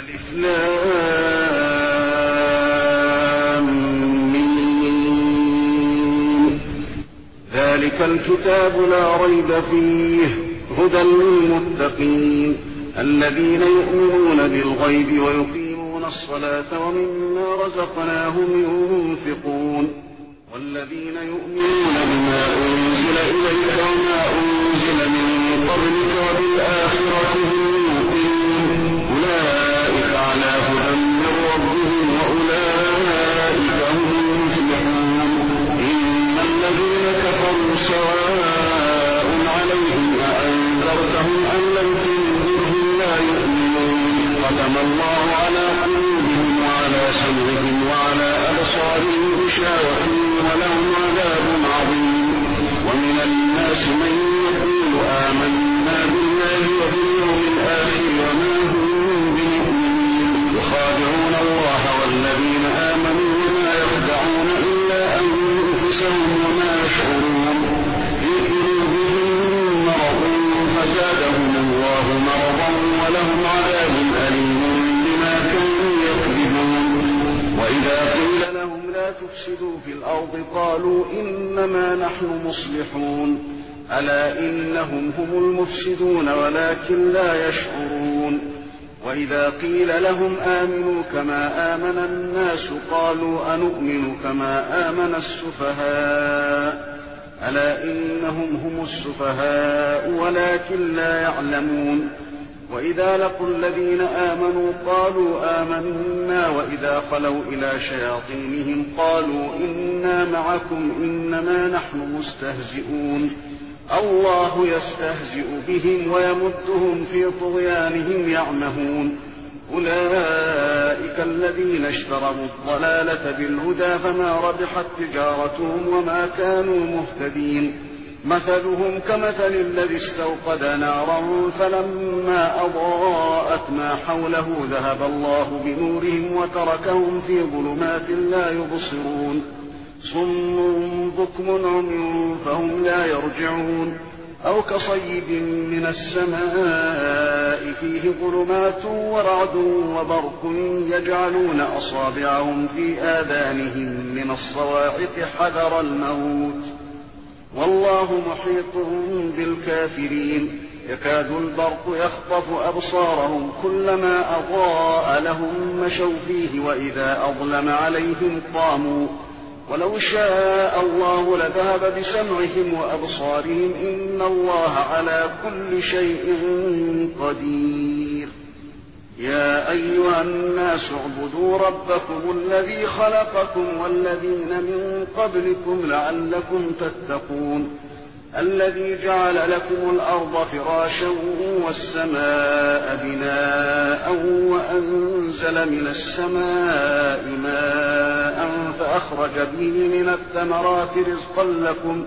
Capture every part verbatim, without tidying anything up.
ألف لام ميم. ذلك الكتاب لا ريب فيه هدى للمتقين الذين يؤمنون بالغيب ويقيمون الصلاة ومما رزقناهم ينفقون والذين يؤمنون بما أنزل إليك وما أنزل من قبلك وبالآخرة هم يوقنون أولئك على هدى من ربهم وأولئك هم المفلحون. إن الذين كفروا سواء عليهم أأنذرتهم أم لم تنذرهم لا يؤمنون ختم الله على قلوبهم وعلى سمعهم وعلى أبصارهم غشاوة ولهم عذاب عظيم. ومن الناس من يقول آمنا بالله وباليوم الآخر وما هم بمؤمنين يخادعون الله والذين آمنوا وما يخدعون إلا أنفسهم وما يشعرون. في قلوبهم مرض فزادهم الله مرضا ولهم عذاب أليم بما كانوا يكذبون. وإذا قيل لهم لا تفسدوا في الأرض قالوا إنما نحن مصلحون ألا إنهم هم المفسدون ولكن لا يشعرون. وإذا قيل لهم آمنوا كما آمن الناس قالوا أنؤمن كما آمن السفهاء ألا إنهم هم السفهاء ولكن لا يعلمون. وإذا لقوا الذين آمنوا قالوا آمنا وإذا خلوا إلى شياطينهم قالوا إنا معكم إنما نحن مستهزئون الله يستهزئ بهم ويمدهم في طغيانهم يعمهون. أولئك الذين اشتروا الضلالة بالهدى فما ربحت تجارتهم وما كانوا مهتدين. مثلهم كمثل الذي استوقد نارا فلما أضاءت ما حوله ذهب الله بنورهم وتركهم في ظلمات لا يبصرون صم بكم عمي فهم لا يرجعون. أو كصيب من السماء فيه ظلمات ورعد وبرق يجعلون أصابعهم في آذانهم من الصواعق حذر الموت والله محيط بالكافرين. يكاد البرق يخطف أبصارهم كلما أضاء لهم مشوا فيه وإذا أظلم عليهم قاموا ولو شاء الله لذهب بسمعهم وأبصارهم إن الله على كل شيء قدير. يا أيها الناس اعبدوا ربكم الذي خلقكم والذين من قبلكم لعلكم تتقون الذي جعل لكم الأرض فراشا والسماء بناء وأنزل من السماء ماء فأخرج به من الثمرات رزقا لكم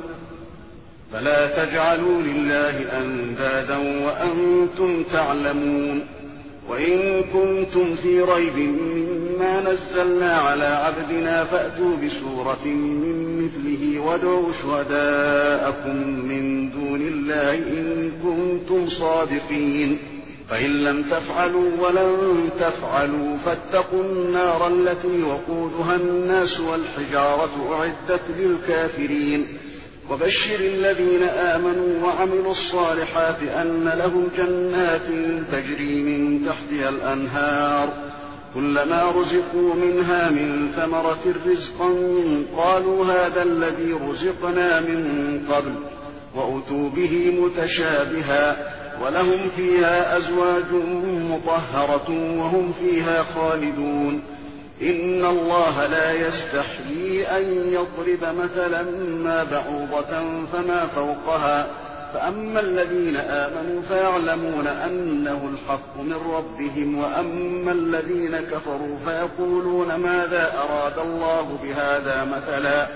فلا تجعلوا لله أندادا وأنتم تعلمون. وإن كنتم في ريب مما نزلنا على عبدنا فأتوا بسورة من مثله وادعوا شهداءكم من دون الله إن كنتم صادقين فإن لم تفعلوا ولن تفعلوا فاتقوا النار التي وقودها الناس والحجارة أعدت للكافرين. وبشر الذين آمنوا وعملوا الصالحات أن لهم جنات تجري من تحتها الأنهار كلما رزقوا منها من ثمرة رزقا قالوا هذا الذي رزقنا من قبل وأتوا به متشابها ولهم فيها أزواج مطهرة وهم فيها خالدون. إن الله لا يستحيي أن يضرب مثلا ما بعوضة فما فوقها فأما الذين آمنوا فيعلمون أنه الحق من ربهم وأما الذين كفروا فيقولون ماذا أراد الله بهذا مثلا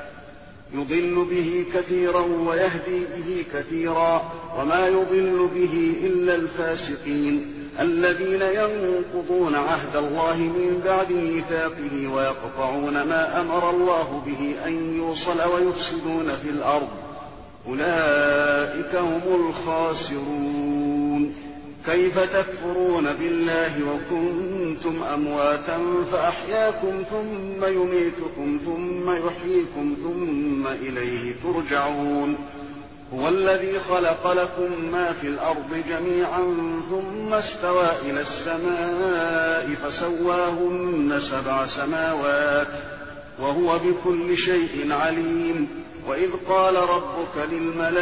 يضل به كثيرا ويهدي به كثيرا وما يضل به إلا الفاسقين الذين ينقضون عهد الله من بعد ميثاقه ويقطعون ما أمر الله به أن يوصل ويفسدون في الأرض أولئك هم الخاسرون. كيف تكفرون بالله وكنتم أمواتا فأحياكم ثم يميتكم ثم يحييكم ثم إليه ترجعون هو الذي خلق لكم ما في الأرض جميعا ثم استوى إلى السماء فسواهن سبع سماوات وهو بكل شيء عليم وإذ قال ربك للملائكة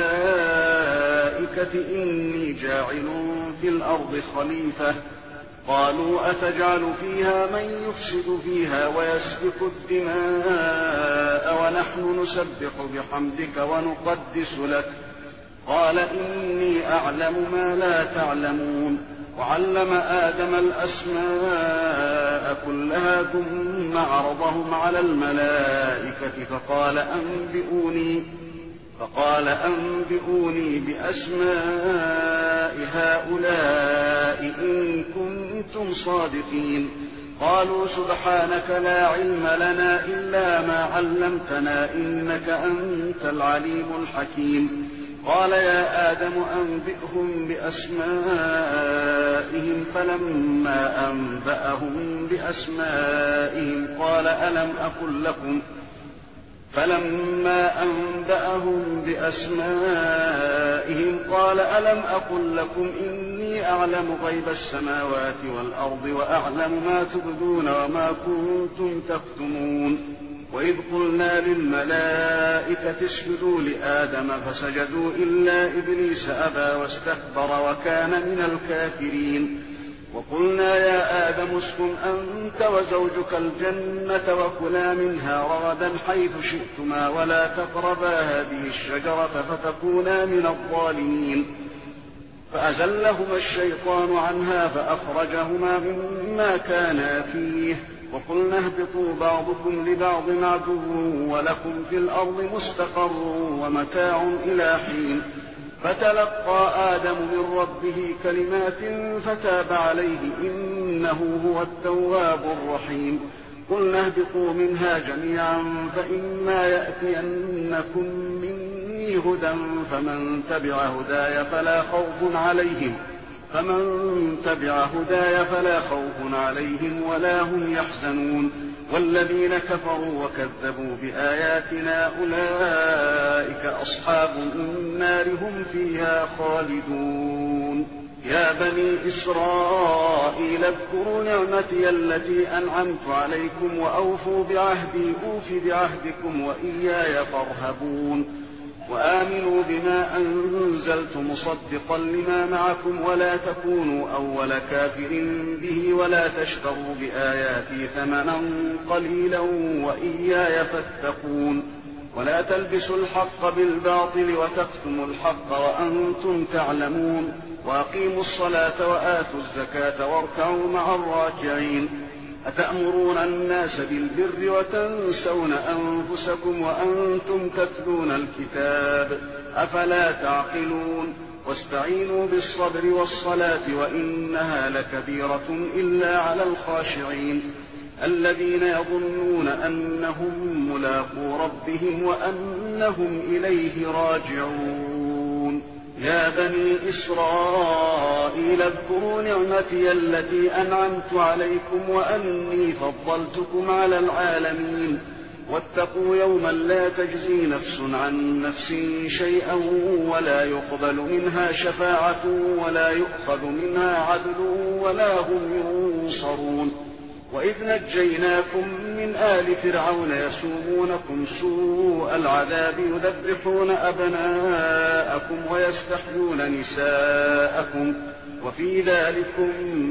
إني جاعل في الأرض خليفة قالوا أتجعل فيها من يفسد فيها ويسفك الدماء ونحن نسبح بحمدك ونقدس لك قال إني أعلم ما لا تعلمون وعلم آدم الأسماء كلها ثم عرضهم على الملائكة فقال أنبئوني فقال أنبئوني بأسماء هؤلاء إن كنتم صادقين قالوا سبحانك لا علم لنا إلا ما علمتنا إنك أنت العليم الحكيم قال يا آدم أنبئهم بأسمائهم فلما أنبأهم بأسمائهم قال ألم أقل لكم فلما أنبأهم بأسمائهم قال ألم أقل لكم إني أعلم غيب السماوات والأرض وأعلم ما تبدون وما كنتم تكتمون وإذ قلنا للملائكة اسجدوا لآدم فسجدوا إلا إبليس أبى واستكبر وكان من الكافرين وقلنا يا آدم اسكن أنت وزوجك الجنة وكلا منها رغدا حيث شئتما ولا تقربا هذه الشجرة فتكونا من الظالمين فأزلهما الشيطان عنها فأخرجهما مما كانا فيه وقلنا اهبطوا بعضكم لبعض عدو ولكم في الأرض مستقر ومتاع إلى حين فتلقى آدم من ربه كلمات فتاب عليه إنه هو التواب الرحيم قلنا اهبطوا منها جميعا فإما يأتينكم مني هدى فمن تبع هداي فلا خوف عليهم فمن تبع هداي فلا خوف عليهم ولا هم يحزنون والذين كفروا وكذبوا بآياتنا أولئك أصحاب النار هم فيها خالدون يا بني إسرائيل اذكروا نعمتي التي أنعمت عليكم وأوفوا بعهدي أوف بعهدكم وإياي فارهبون وآمنوا بما أنزلت مصدقا لما معكم ولا تكونوا أول كافر به ولا تشتروا بآياتي ثمنا قليلا وإياي فاتقون ولا تلبسوا الحق بالباطل وتكتموا الحق وأنتم تعلمون وأقيموا الصلاة وآتوا الزكاة واركعوا مع الراكعين أتأمرون الناس بالبر وتنسون أنفسكم وأنتم تتلون الكتاب أفلا تعقلون واستعينوا بالصبر والصلاة وإنها لكبيرة إلا على الخاشعين الذين يظنون أنهم ملاقو ربهم وأنهم إليه راجعون يا بني إسرائيل اذكروا نعمتي التي أنعمت عليكم وأني فضلتكم على العالمين واتقوا يوما لا تجزي نفس عن نفس شيئا ولا يقبل منها شفاعة ولا يؤخذ منها عدل ولا هم ينصرون وإذ نجيناكم من آل فرعون يسومونكم سوء العذاب يذبحون أبناءكم ويستحيون نساءكم وفي ذلكم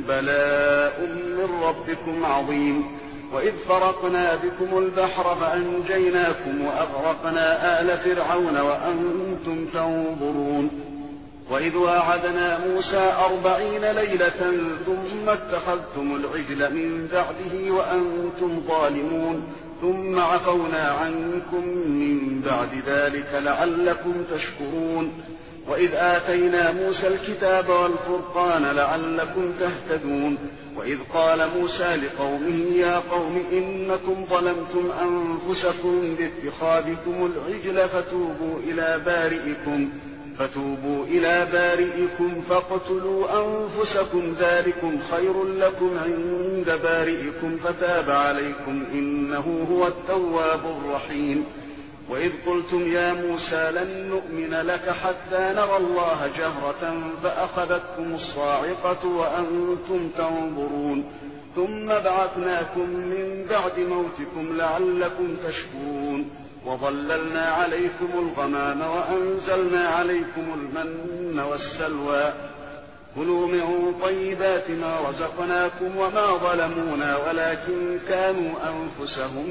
بلاء من ربكم عظيم وإذ فرقنا بكم البحر فأنجيناكم وأغرقنا آل فرعون وأنتم تنظرون وإذ واعدنا موسى أربعين ليلة ثم اتخذتم العجل من بعده وأنتم ظالمون ثم عفونا عنكم من بعد ذلك لعلكم تشكرون وإذ آتينا موسى الكتاب والفرقان لعلكم تهتدون وإذ قال موسى لقومه يا قوم إنكم ظلمتم أنفسكم باتخاذكم العجل فتوبوا إلى بارئكم فتوبوا إلى بارئكم فاقتلوا أنفسكم ذلكم خير لكم عند بارئكم فتاب عليكم إنه هو التواب الرحيم. وإذ قلتم يا موسى لن نؤمن لك حتى نرى الله جهرة فأخذتكم الصاعقة وأنتم تنظرون ثم بعثناكم من بعد موتكم لعلكم تشكرون وظللنا عليكم الغمام وأنزلنا عليكم المن والسلوى كلوا من طيبات ما رزقناكم وما ظلمونا ولكن كانوا أنفسهم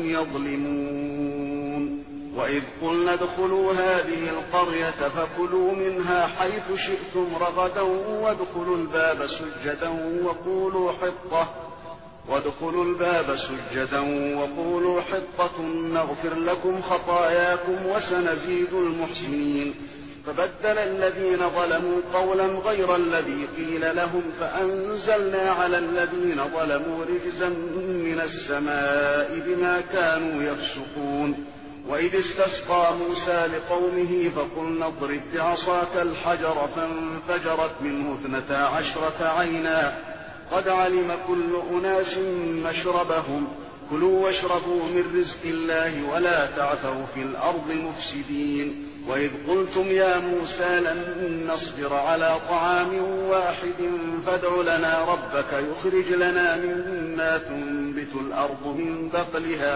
يظلمون. وإذ قلنا ادخلوا هذه القرية فكلوا منها حيث شئتم رغدا وادخلوا الباب سجدا وقولوا حطة وادخلوا الباب سجدا وقولوا حطة نغفر لكم خطاياكم وسنزيد المحسنين. فبدل الذين ظلموا قولا غير الذي قيل لهم فأنزلنا على الذين ظلموا رجزا من السماء بما كانوا يفسقون. وإذ استسقى موسى لقومه فقلنا اضرب بعصاك الحجر فانفجرت منه اثنتا عشرة عينا قد علم كل أناس مشربهم كلوا واشربوا من رزق الله ولا تعثوا في الأرض مفسدين. وإذ قلتم يا موسى لن نصبر على طعام واحد فادع لنا ربك يخرج لنا مما تنبت الأرض من بقلها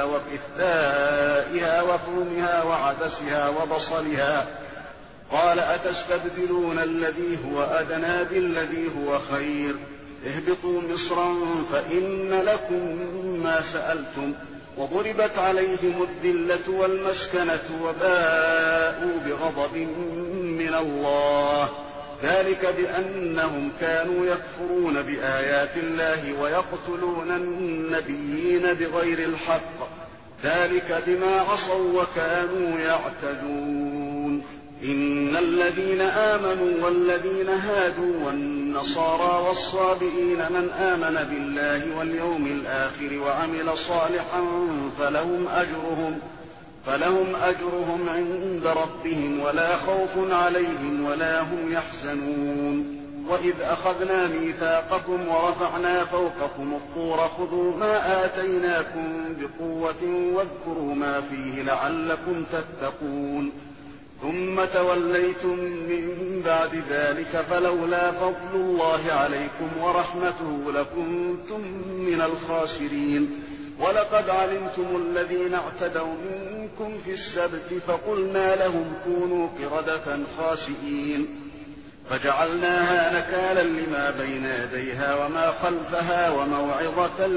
وقثائها وفومها وعدسها وبصلها قال أتستبدلون الذي هو أدنى بالذي هو خير اهبطوا مصرا فإن لكم ما سألتم وضربت عليهم الذلة والمسكنة وباءوا بغضب من الله ذلك بأنهم كانوا يكفرون بآيات الله ويقتلون النبيين بغير الحق ذلك بما عصوا وكانوا يعتدون. إن الذين آمنوا والذين هادوا والنصارى والصابئين من آمن بالله واليوم الآخر وعمل صالحا فلهم أجرهم فلهم أجرهم عند ربهم ولا خوف عليهم ولا هم يحزنون. وإذ أخذنا ميثاقكم ورفعنا فوقكم الطور خذوا ما آتيناكم بقوة واذكروا ما فيه لعلكم تتقون ثم توليتم من بعد ذلك فلولا فضل الله عليكم ورحمته لكنتم من الخاسرين. ولقد علمتم الذين اعتدوا منكم في السبت فقلنا لهم كونوا قردة خاسئين فجعلناها نكالا لما بين يديها وما خلفها وموعظة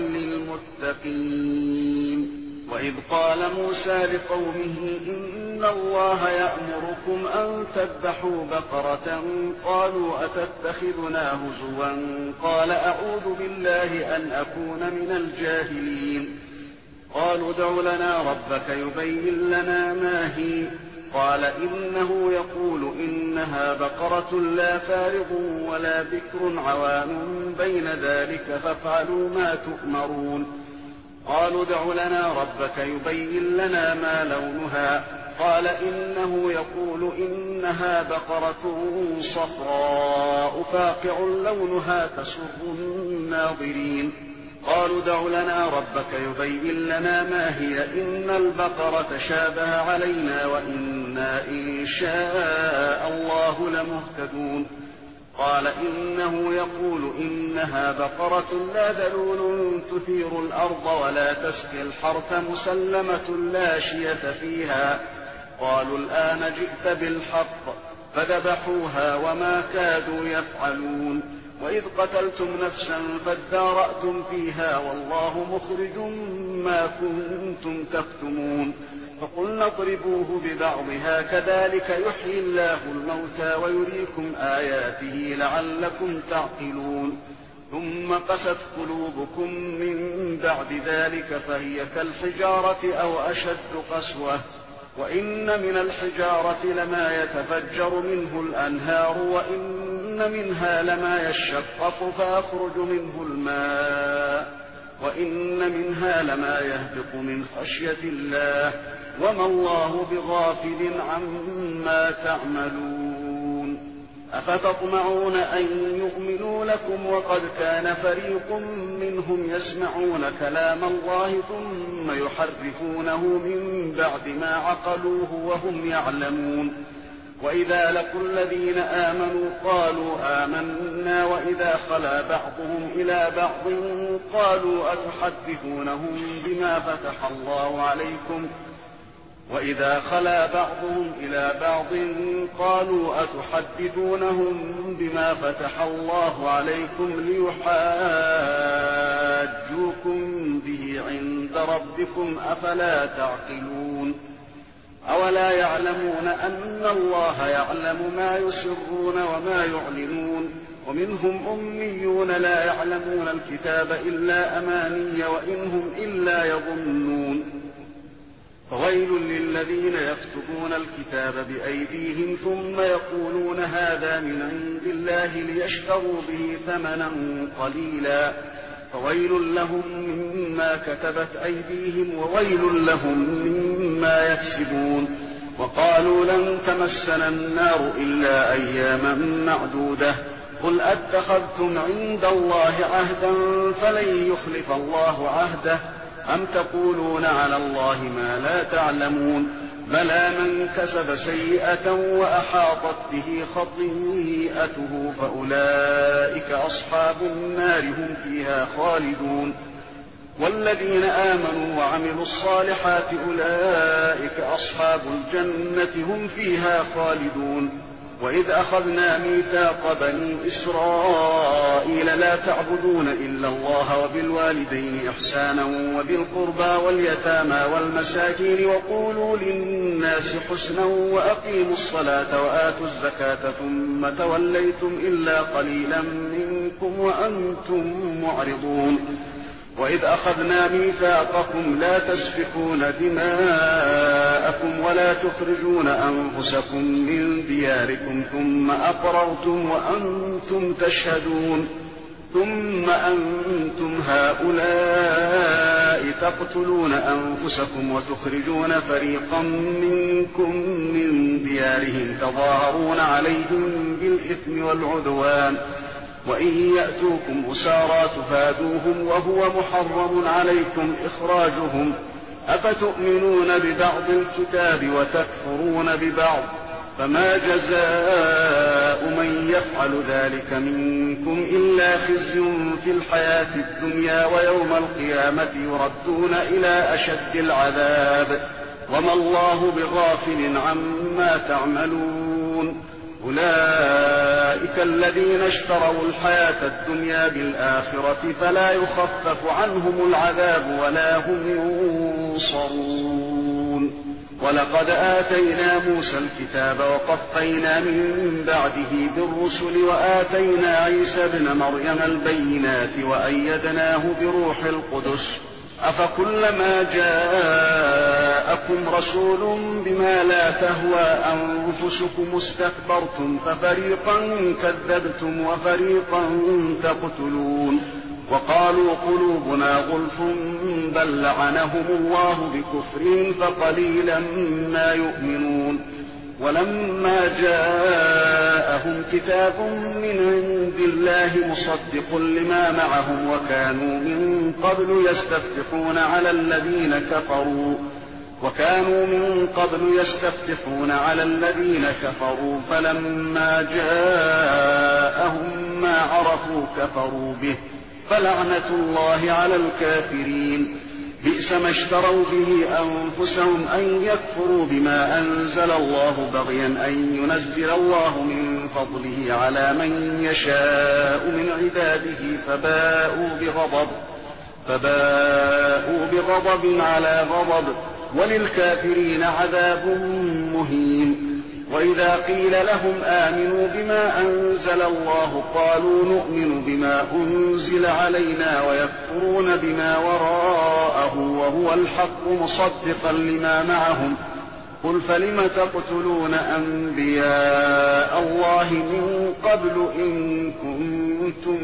للمتقين. وإذ قال موسى لقومه إن الله يأمركم أن تذبحوا بقرة قالوا أتتخذنا هزوا قال أعوذ بالله أن أكون من الجاهلين. قالوا ادع لنا ربك يبين لنا ما هي قال إنه يقول إنها بقرة لا فارغ ولا بكر عوان بين ذلك فافعلوا ما تؤمرون. قالوا ادع لنا ربك يبين لنا ما لونها قال إنه يقول إنها بقرة صفراء فاقع لونها تسر الناظرين. قالوا ادع لنا ربك يبين لنا ما هي إن البقرة شابه علينا وإنا إن شاء الله لمهتدون. قال إنه يقول إنها بقرة لا ذلول تثير الأرض ولا تسقي الحرث مسلمة لا شية فيها. قالوا الآن جئت بالحق فذبحوها وما كادوا يفعلون. وإذ قتلتم نفسا فادارأتم فيها والله مخرج ما كنتم تكتمون. فقلنا اضربوه ببعضها كذلك يحيي الله الموتى ويريكم آياته لعلكم تعقلون. ثم قست قلوبكم من بعد ذلك فهي كالحجارة أو أشد قسوة وإن من الحجارة لما يتفجر منه الأنهار وإن منها لما يشقق فيخرج منه الماء وإن منها لما يهبط من خشية الله وما الله بغافل عما تعملون. أفتطمعون أن يؤمنوا لكم وقد كان فريق منهم يسمعون كلام الله ثم يحرفونه من بعد ما عقلوه وهم يعلمون وإذا لقوا الذين آمنوا قالوا آمنا وإذا خلا بعضهم إلى بعض قالوا أتحدثونهم بما فتح الله عليكم وإذا خلا بعضهم إلى بعض قالوا أتحدثونهم بما فتح الله عليكم ليحاجوكم به عند ربكم أفلا تعقلون أولا يعلمون أن الله يعلم ما يسرون وما يعلنون ومنهم أميون لا يعلمون الكتاب إلا أماني وإنهم إلا يظنون فويل للذين يكتبون الكتاب بأيديهم ثم يقولون هذا من عند الله ليشتروا به ثمنا قليلا فويل لهم مما كتبت أيديهم وويل لهم مما يكسبون وقالوا لن تمسنا النار إلا أياما معدودة قل أتخذتم عند الله عهدا فلن يخلف الله عهده أم تقولون على الله ما لا تعلمون بلى من كسب سيئة وأحاطت به خطيئته فأولئك أصحاب النار هم فيها خالدون والذين آمنوا وعملوا الصالحات أولئك أصحاب الجنة هم فيها خالدون وإذ أخذنا ميثاق بني إسرائيل لا تعبدون إلا الله وبالوالدين إحسانا وذي القربى واليتامى والمساكين وقولوا للناس حسنا وأقيموا الصلاة وآتوا الزكاة ثم توليتم إلا قليلا منكم وأنتم معرضون وإذ أخذنا ميثاقكم لا تسفكون دماءكم ولا تخرجون أنفسكم من دياركم ثم أقررتم وأنتم تشهدون ثم أنتم هؤلاء تقتلون أنفسكم وتخرجون فريقا منكم من ديارهم تظاهرون عليهم بالإثم والعدوان وإن يأتوكم أسارى تفادوهم وهو محرم عليكم إخراجهم أفتؤمنون ببعض الكتاب وتكفرون ببعض فما جزاء من يفعل ذلك منكم إلا خزي في الحياة الدنيا ويوم القيامة يردون إلى أشد العذاب وما الله بغافل عما تعملون أولئك الذين اشتروا الحياة الدنيا بالآخرة فلا يخفف عنهم العذاب ولا هم ينصرون ولقد آتينا موسى الكتاب وقفينا من بعده بالرسل وآتينا عيسى ابن مريم البينات وأيدناه بروح القدس أفكلما جاءكم رسول بما لا تهوى أنفسكم استكبرتم ففريقا كذبتم وفريقا تقتلون وقالوا قلوبنا غلف بل لعنهم الله بكفرهم فقليلا ما يؤمنون ولما جاءهم كتاب من عند الله مصدق لما معهم وكانوا من قبل يستفتحون على الذين كفروا وكانوا من قبل يستفتحون على الذين كفروا فلما جاءهم ما عرفوا كفروا به فلعنة الله على الكافرين بئس ما اشتروا به أنفسهم أن يكفروا بما أنزل الله بغيا أن ينزل الله من فضله على من يشاء من عباده فباءوا بغضب فباءوا بغضب على غضب وللكافرين عذاب مهين وإذا قيل لهم آمنوا بما أنزل الله قالوا نؤمن بما أنزل علينا ويكفرون بما وراءه وهو الحق مصدقا لما معهم قل فلم تقتلون أنبياء الله من قبل إن كنتم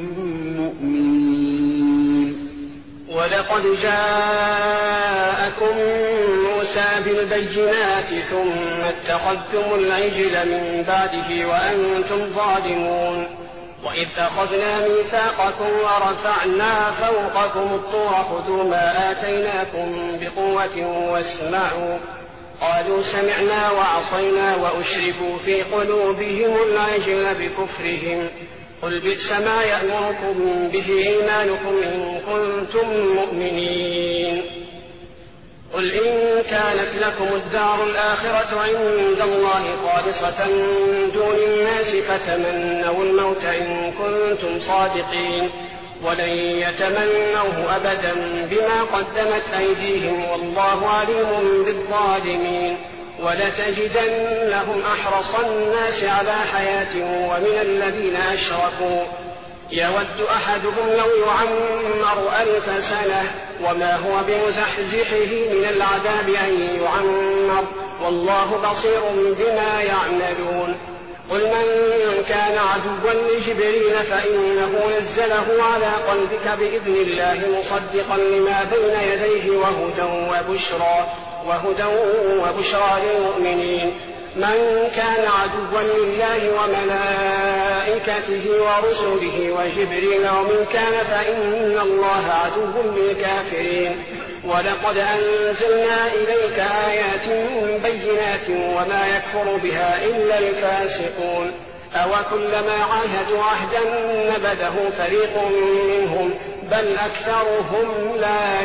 مؤمنين ولقد جاءكم موسى بالبينات ثم اتخذتم العجل من بعده وأنتم ظالمون. وإذ أخذنا ميثاقكم ورفعنا فوقكم الطور خذوا ما آتيناكم بقوة واسمعوا قالوا سمعنا وعصينا وأشربوا في قلوبهم العجل بكفرهم قل بئس ما يأمركم به إيمانكم إن كنتم مؤمنين. قل إن كانت لكم الدار الآخرة عند الله خالصة من دون الناس فتمنوا الموت إن كنتم صادقين ولن يتمنوه أبدا بما قدمت أيديهم والله عليم بالظالمين. ولتجدنهم أحرص الناس على حياة ومن الذين أشركوا يود أحدهم لو يعمر ألف سنة وما هو بمزحزحه من العذاب أن يعمر والله بصير بما يعملون. قل من كان عدوا لجبريل فإنه نزله على قلبك بإذن الله مصدقا لما بين يديه وهدى وبشرى وهدى وبشرى للمؤمنين. من كان عدوا لله وملائكته ورسله وجبريل وميكال فإن الله عدو للكافرين. ولقد أنزلنا إليك آيات بينات وما يكفر بها إلا الفاسقون. أوكلما عاهدوا عهدا نبذه فريق منهم بل أكثرهم لا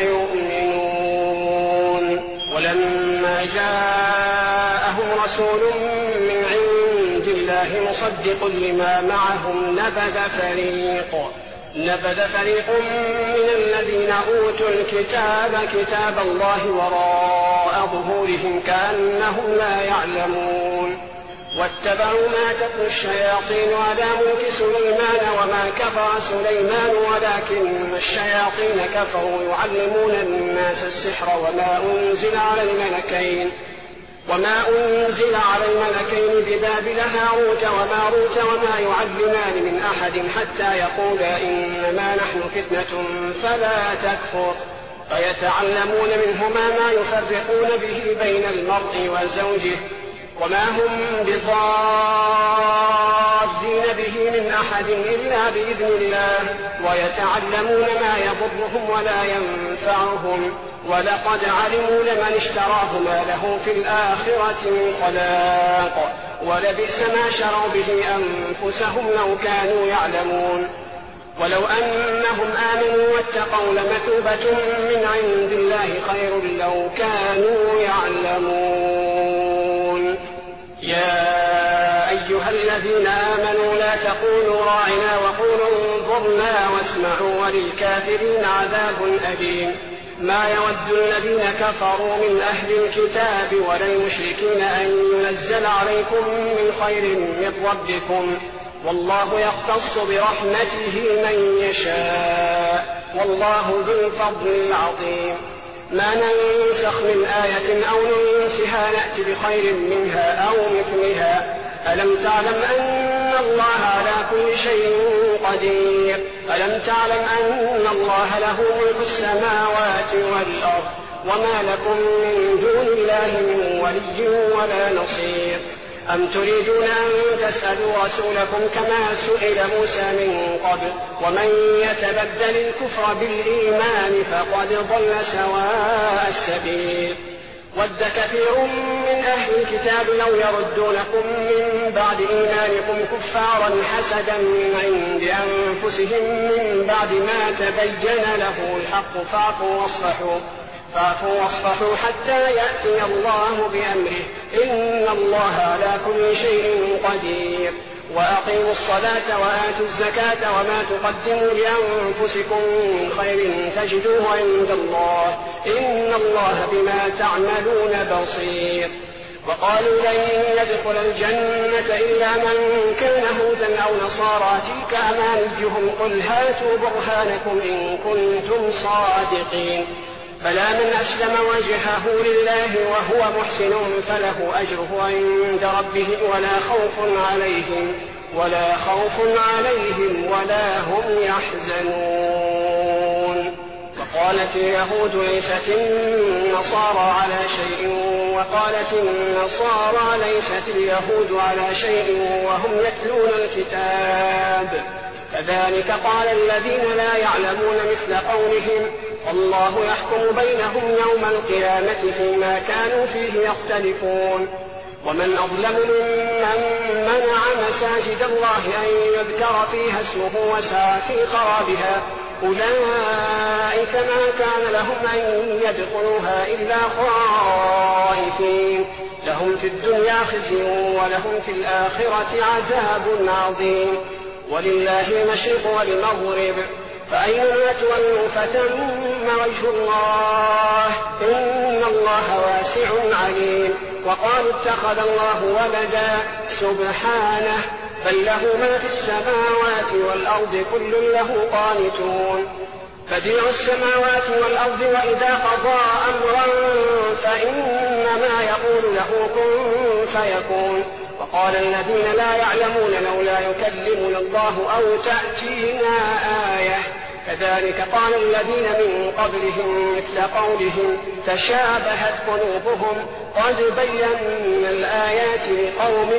يؤمنون. ولما جاءهم رسول من عند الله مصدق لما معهم نبذ فريق نبذ فريق من الذين أوتوا الكتاب كتاب الله وراء ظهورهم كأنهم لا يعلمون. واتبعوا ما تتلو الشياطين على ملك سليمان وما كفر سليمان ولكن الشياطين كفروا يعلمون الناس السحر وما أنزل على الملكين وما أنزل على الملكين ببابل هاروت وماروت وما يعلمان من أحد حتى يقولا إنما نحن فتنة فلا تكفر فيتعلمون منهما ما يفرقون به بين المرء وزوجه وما هم بضارين به من أحد إلا بإذن الله ويتعلمون ما يضرهم ولا ينفعهم ولقد علموا لمن اشتراه ما له في الآخرة من خلاق ولبئس ما شروا به أنفسهم لو كانوا يعلمون. ولو أنهم آمنوا واتقوا لمثوبة من عند الله خير لو كانوا يعلمون. يا أيها الذين آمنوا لا تقولوا راعنا وقولوا انظرنا واسمعوا وللكافرين عذاب أليم. ما يود الذين كفروا من أهل الكتاب ولا المشركين أن ينزل عليكم من خير من ربكم والله يختص برحمته من يشاء والله ذو الفضل العظيم. ما ننسخ من آية أو ننسها نأتي بخير منها أو مثلها. ألم تعلم أن الله على كل شيء قدير. ألم تعلم أن الله له ملك السماوات والأرض وما لكم من دون الله من ولي ولا نصير. أم تريدون أن تسألوا رسولكم كما سئل موسى من قبل ومن يتبدل الكفر بالإيمان فقد ضل سواء السبيل. ود كثير من أهل الكتاب لو يردونكم من بعد إيمانكم كفارا حسدا من عند أنفسهم من بعد ما تبين له الحق فاعفوا واصفحوا فاعفوا واصفحوا حتى يأتي الله بأمره إن الله على كل شيء قدير. وأقيموا الصلاة وآتوا الزكاة وما تقدموا لأنفسكم من خير تجدوه عند الله إن الله بما تعملون بصير. وقالوا لن يدخل الجنة إلا من كان هودا أو نصارى تلك أمانيهم قل هاتوا برهانكم إن كنتم صادقين. بلى من أسلم وجهه لله وهو محسن فله أجره عند ربه ولا خوف عليهم ولا خوف عليهم ولا هم يحزنون. وقالت اليهود ليست النصارى على شيء وقالت النصارى ليست اليهود على شيء وهم يتلون الكتاب كذلك قال الذين لا يعلمون مثل قولهم الله يحكم بينهم يوم القيامة فيما كانوا فيه يختلفون ومن أظلم ممن منع مساجد الله أن يذكر فيها اسمه وسعى في خرابها أولئك ما كان لهم أن يدخلوها إلا خائفين لهم في الدنيا خزي ولهم في الآخرة عذاب عظيم ولله المشرق والمغرب فأينما تولوا فثم وجه الله إن الله واسع عليم وقالوا اتخذ الله ولدا سبحانه بل له ما في السماوات والأرض كل له قانتون بديع السماوات والأرض وإذا قضى أمرا فإنما يقول له كن فيكون وقال الذين لا يعلمون لولا يكلمنا الله أو تأتينا آية كذلك قال الذين من قبلهم مثل قولهم تشابهت قلوبهم قد بينا الآيات لقوم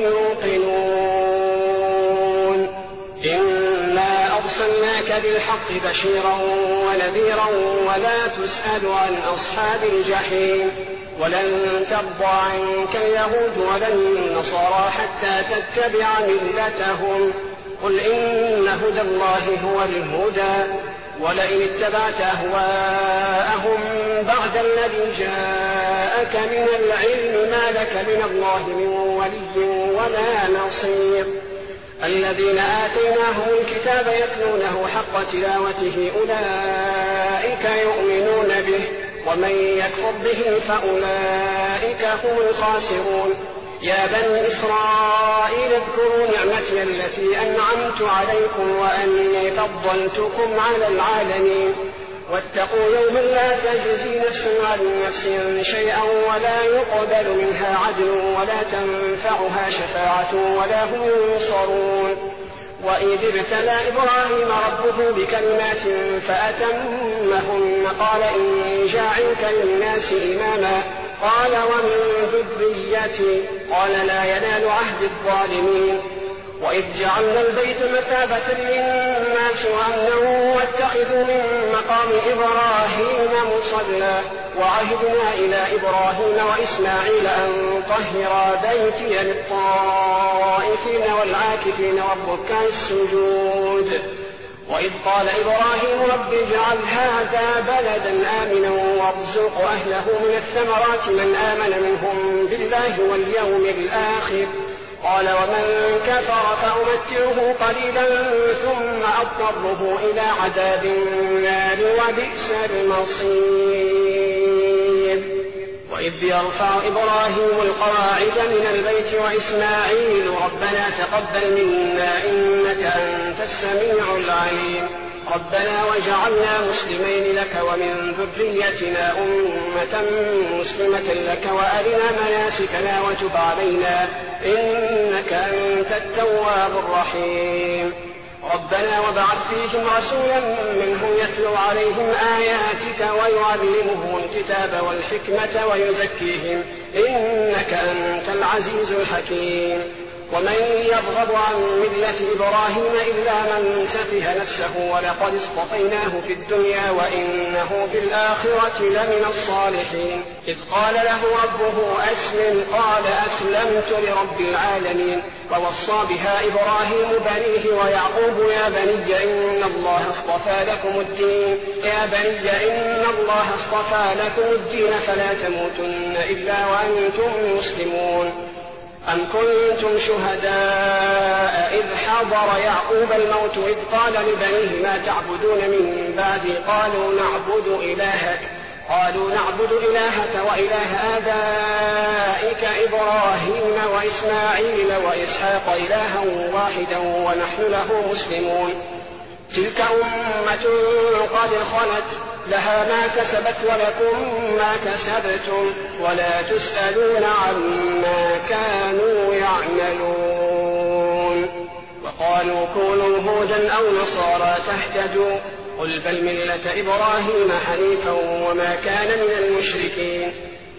يوقنون إنا أرسلناك بالحق بشيرا ونذيرا ولا تسأل عن أصحاب الجحيم ولن ترضى عنك اليهود ولا النصارى حتى تتبع ملتهم قل إن هدى الله هو الهدى ولئن اتبعت أهواءهم بعد الذي جاءك من العلم ما لك من الله من ولي ولا نصير الذين آتيناهم الكتاب يتلونه حق تلاوته أولئك يؤمنون به ومن يكفر به فأولئك هم الخاسرون يا بني إسرائيل اذكروا نعمتي التي أنعمت عليكم وأني فضلتكم على العالمين واتقوا يوما لا تجزي نفس عن نفس شيئا ولا يقبل منها عدل ولا تنفعها شفاعة ولا هم ينصرون وإذ ابتلى إبراهيم ربه بكلمات فأتمهن قال إني جاعلك للناس إماما قال ومن ذريتي قال لا ينال عهد الظالمين وإذ جعلنا البيت مثابة للناس وأمنا واتخذوا من مقام إبراهيم مصلى وعهدنا إلى إبراهيم وإسماعيل أن طهرا بيتي للطائفين والعاكفين والركع السجود وإذ قال إبراهيم رب اجعل هذا بلدا آمنا وارزق أهله من الثمرات من آمن منهم بالله واليوم الآخر قال ومن كفر فأمتعه قليلا ثم أضطره إلى عذاب النار وبئس المصير وإذ يرفع إبراهيم القواعد من البيت وإسماعيل ربنا تقبل منا إنك أنت السميع العليم ربنا وجعلنا مسلمين لك ومن ذريتنا أمة مسلمة لك وأرنا مناسكنا وتب علينا إنك أنت التواب الرحيم ربنا وابعث فيهم رسولا منهم يتلو عليهم آياتك ويعلمهم الكتاب والحكمة ويزكيهم إنك أنت العزيز الحكيم ومن يرغب عن ملة إبراهيم إلا من سفه نفسه ولقد اصطفيناه في الدنيا وإنه في الآخرة لمن الصالحين إذ قال له ربه أسلم قال أسلمت لرب العالمين ووصى بها إبراهيم بنيه ويعقوب يا بني إن الله اصطفى لكم الدين يا بني إن الله اصطفى لكم الدين فلا تموتن إلا وأنتم مسلمون أم كنتم شهداء إذ حضر يعقوب الموت إذ قال لبنيه ما تعبدون من بعدي قالوا نعبد إلهك قالوا نعبد إلهك وإله آبائك إبراهيم وإسماعيل وإسحاق إلها واحدا ونحن له مسلمون تلك أمة قد خلت لها ما كسبت ولكم ما كسبتم ولا تسألون عما كانوا يعملون وقالوا كونوا هودا أو نصارى تهتدوا قل بل ملة إبراهيم حنيفا وما كان من المشركين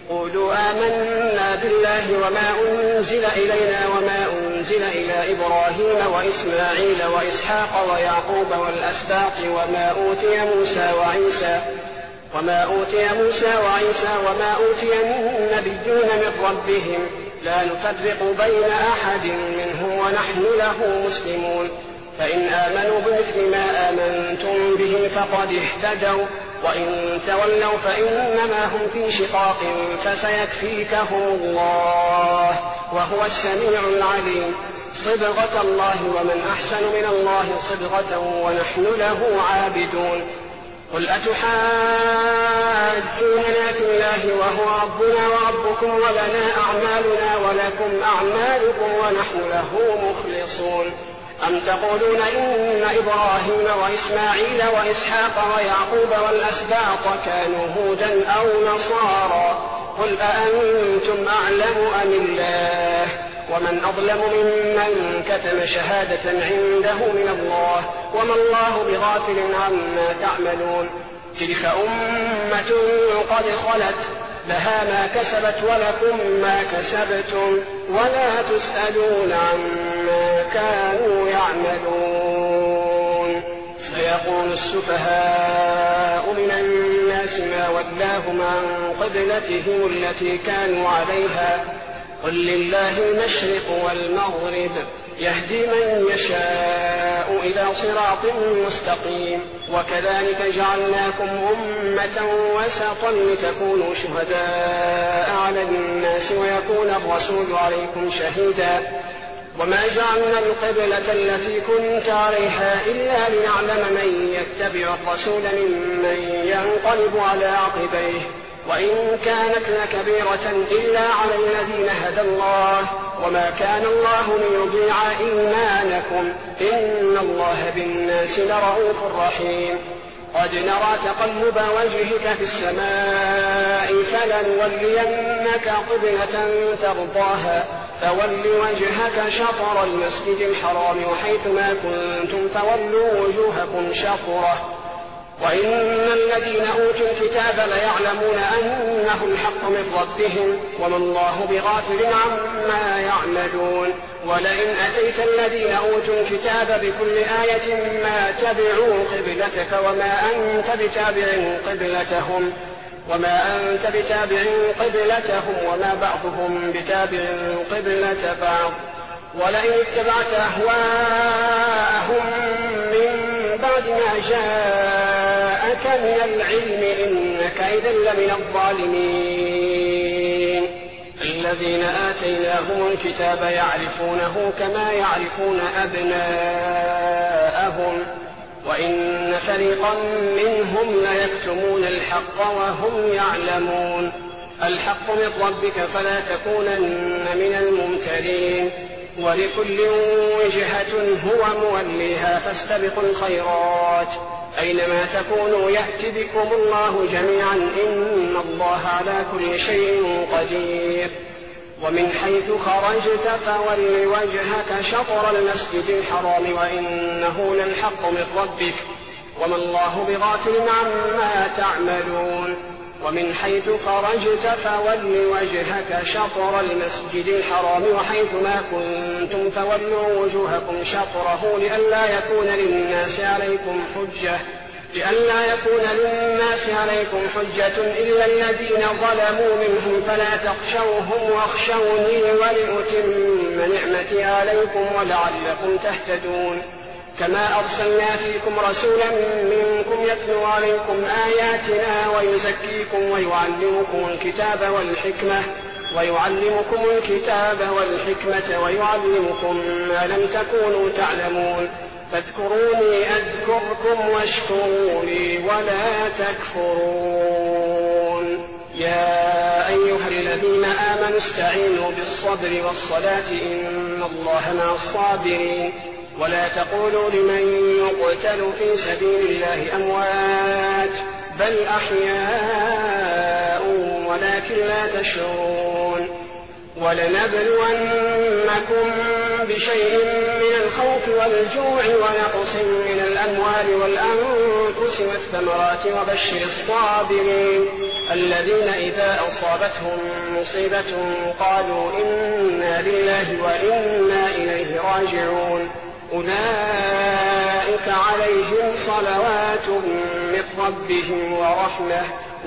قولوا آمنا بالله وما أنزل إلينا وما أنزل إلى إبراهيم وإسماعيل وإسحاق ويعقوب والأسباط وما أوتي موسى وعيسى وما أوتي موسى وعيسى وما أوتي النبيون من ربهم لا نفرق بين أحد منهم ونحن له مسلمون فإن آمنوا بمثل ما آمنتم به فقد اهتدوا وإن تولوا فإنما هم في شقاق فسيكفيكهم الله وهو السميع العليم صبغة الله ومن أحسن من الله صبغة ونحن له عابدون قل أتحاجوننا في الله وهو ربنا وربكم ولنا أعمالنا ولكم أعمالكم ونحن له مخلصون أم تقولون إن إبراهيم وإسماعيل وإسحاق ويعقوب والأسباط كانوا هودا أو نصارى قل أأنتم أعلم أم الله ومن أظلم ممن كتم شهادة عنده من الله وما الله بغافل عما تعملون تلك أمة قد خلت لها ما كسبت ولكم ما كسبتم ولا تسألون عما كانوا يعملون سيقول السفهاء من الناس ما ولاهم عن قبلتهم التي كانوا عليها قل لله المشرق والمغرب يهدي من يشاء إلى صراط مستقيم وكذلك جعلناكم أمة وسطا لتكونوا شهداء على الناس ويكون الرسول عليكم شهيدا وما جعلنا القبلة التي كنت عليها إلا لنعلم من يتبع الرسول ممن ينقلب على عقبيه وإن كانت لكبيرة إلا على الذين هدى الله وما كان الله ليضيع إيمانكم إن الله بالناس لرءوف رحيم قد نرى تقلب وجهك في السماء فلنولينك قبلة ترضاها فول وجهك شطر المسجد الحرام وحيثما كنتم فولوا وجوهكم شطره وإن الذين أوتوا الكتاب ليعلمون أنه الحق من ربهم وما الله بغافل عما يعملون ولئن أتيت الذين أوتوا الكتاب بكل آية ما تبعوا قبلتك وما أنت بتابع قبلتهم وما أنت بتابع قبلتهم وما بعضهم بتابع قبلة بعض ولئن اتبعت أهواءهم من بعد ما جاءك من العلم إنك إذا لمن الظالمين الذين آتيناهم الكتاب يعرفونه كما يعرفون أبناءهم وإن فريقا منهم ليكتمون الحق وهم يعلمون الحق من ربك فلا تكونن من الممترين ولكل وجهة هو موليها فاستبقوا الخيرات أينما تكونوا يأتي بكم الله جميعا إن الله على كل شيء قدير ومن حيث خرجت فول وجهك شطر المسجد الحرام وإنه للحق من ربك وما الله بغافل عما تعملون ومن حيث خرجت فول وجهك شطر المسجد الحرام وحيثما كنتم فولوا وجوهكم شطره لئلا يكون للناس عليكم حجة لئلا يكون للناس عليكم حجة إلا الذين ظلموا منهم فلا تخشوهم واخشوني ولأتم نعمتي عليكم ولعلكم تهتدون كما أرسلنا فيكم رسولا منكم يتلو عليكم آياتنا ويزكيكم ويعلمكم الكتاب والحكمة ويعلمكم الكتاب والحكمة ويعلمكم ما لم تكونوا تعلمون فاذكروني أذكركم واشكروا لي ولا تكفرون يا أيها الذين آمنوا استعينوا بالصبر والصلاة إن الله مع الصابرين ولا تقولوا لمن يقتل في سبيل الله أموات بل أحياء ولكن لا تشعرون ولنبلونكم بشيء من الخوف والجوع ونقص من الأموال والأنفس والثمرات وبشر الصابرين الذين إذا أصابتهم مصيبة قالوا إنا لله وإنا إليه راجعون أولئك عليهم صلوات من ربهم ورحمة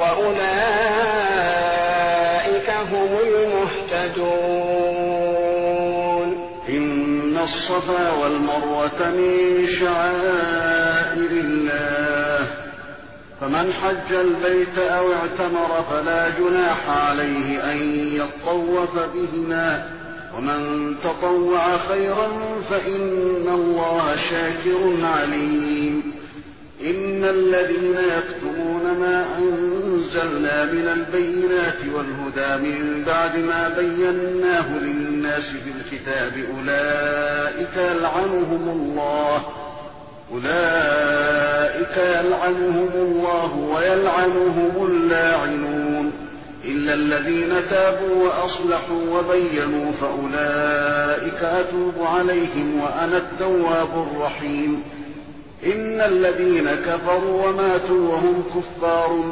وأولئك هم المهتدون. إن الصفا والمروة من شعائر الله فمن حج البيت أو اعتمر فلا جناح عليه أن يطوف بهما ومن تطوع خيرا فإن الله شاكر عليم. إن الذين يكتمون ما أنزلنا من البينات والهدى من بعد ما بيناه للناس في الكتاب أولئك يلعنهم الله أولئك يلعنهم الله ويلعنهم اللاعنون إلا الذين تابوا وأصلحوا وبينوا فأولئك أتوب عليهم وأنا التواب الرحيم. إن الذين كفروا وماتوا وهم كفار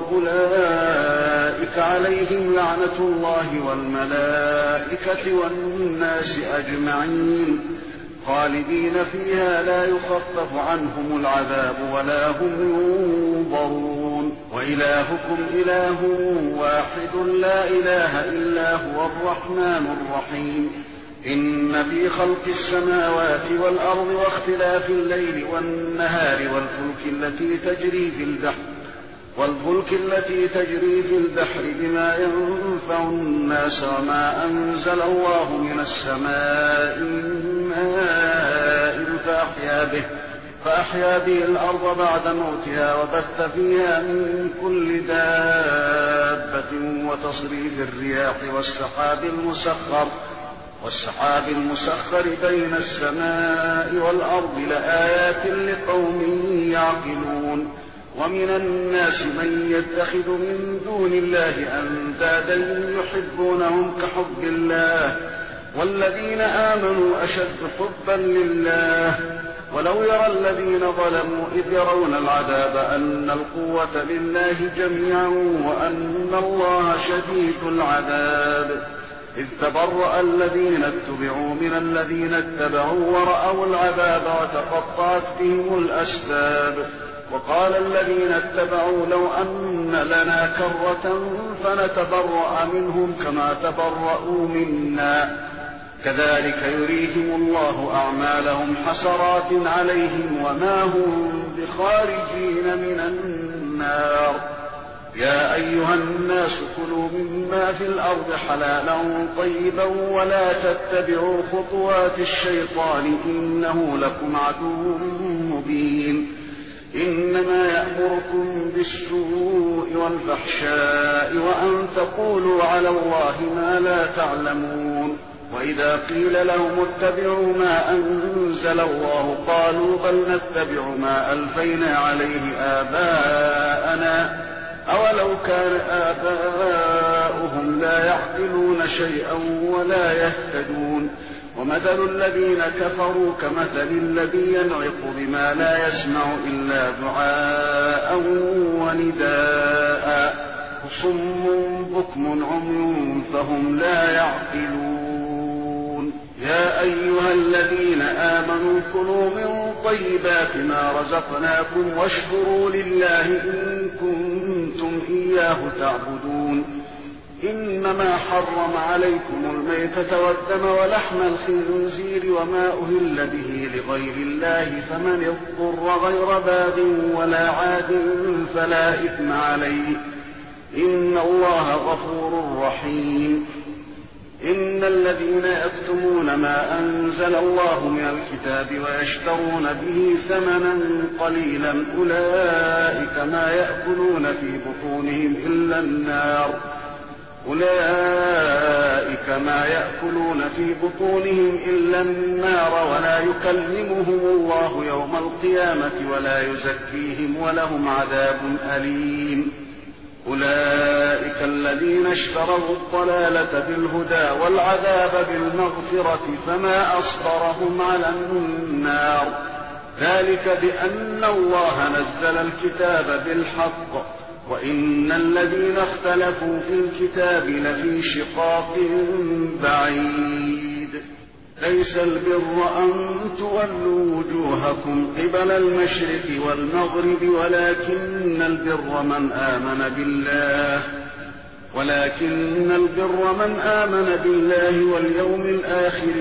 أولئك عليهم لعنة الله والملائكة والناس أجمعين خالدين فيها لا يخفف عنهم العذاب ولا هم ينظرون. وإلهكم إله واحد لا إله إلا هو الرحمن الرحيم. إن في خلق السماوات والأرض واختلاف الليل والنهار والفلك التي تجري في البحر والفلك التي تجري في البحر بما ينفع الناس وما أنزل الله من السماء من ماء فأحيا به فأحيا به الأرض بعد موتها وبث فيها من كل دابة وتصريف الرياح والسحاب المسخر والسحاب المسخر بين السماء والأرض لآيات لقوم يعقلون. ومن الناس من يتخذ من دون الله أندادا يحبونهم كحب الله والذين آمنوا أشد حبا لله ولو يرى الذين ظلموا إذ يرون العذاب أن القوة لله جميعا وأن الله شديد العذاب إذ تبرأ الذين اتبعوا من الذين اتبعوا ورأوا العذاب وتقطعت بهم الأسباب وقال الذين اتبعوا لو أن لنا كرة فنتبرأ منهم كما تبرأوا منا كذلك يريهم الله أعمالهم حسرات عليهم وما هم بخارجين من النار. يا أيها الناس كلوا مما في الأرض حلالا طيبا ولا تتبعوا خطوات الشيطان إنه لكم عدو مبين. إنما يأمركم بالسوء والفحشاء وأن تقولوا على الله ما لا تعلمون. وإذا قيل لهم اتبعوا ما أنزل الله قالوا بل نتبع ما ألفينا عليه آباءنا أولو كان آباؤهم لا يعقلون شيئا ولا يهتدون. ومثل الذين كفروا كمثل الذي ينعق بما لا يسمع إلا دعاء ونداء صم بكم عمي فهم لا يعقلون. يا أيها الذين آمنوا كلوا من طيبات ما رزقناكم واشكروا لله إن كنتم إياه تعبدون. إنما حرم عليكم الميتة والدم ولحم الخنزير وما أهل به لغير الله فمن اضطر غير باد ولا عاد فلا إثم عليه إن الله غفور رحيم. إن الذين يكتمون ما أنزل الله من الكتاب ويشترون به ثمنا قليلا أولئك ما يأكلون في بطونهم إلا النار أولئك ما يأكلون في بطونهم إلا النار ولا يكلمهم الله يوم القيامة ولا يزكيهم ولهم عذاب أليم. أولئك الذين اشتروا الضلالة بالهدى والعذاب بالمغفرة فما أصبرهم على النار ذلك بأن الله نزل الكتاب بالحق وإن الذين اختلفوا في الكتاب لفي شقاق بعيد ليس البر أن تولوا وجوهكم قبل المشرق والمغرب ولكن البر من آمن بالله ولكن البر من آمن بالله واليوم الآخر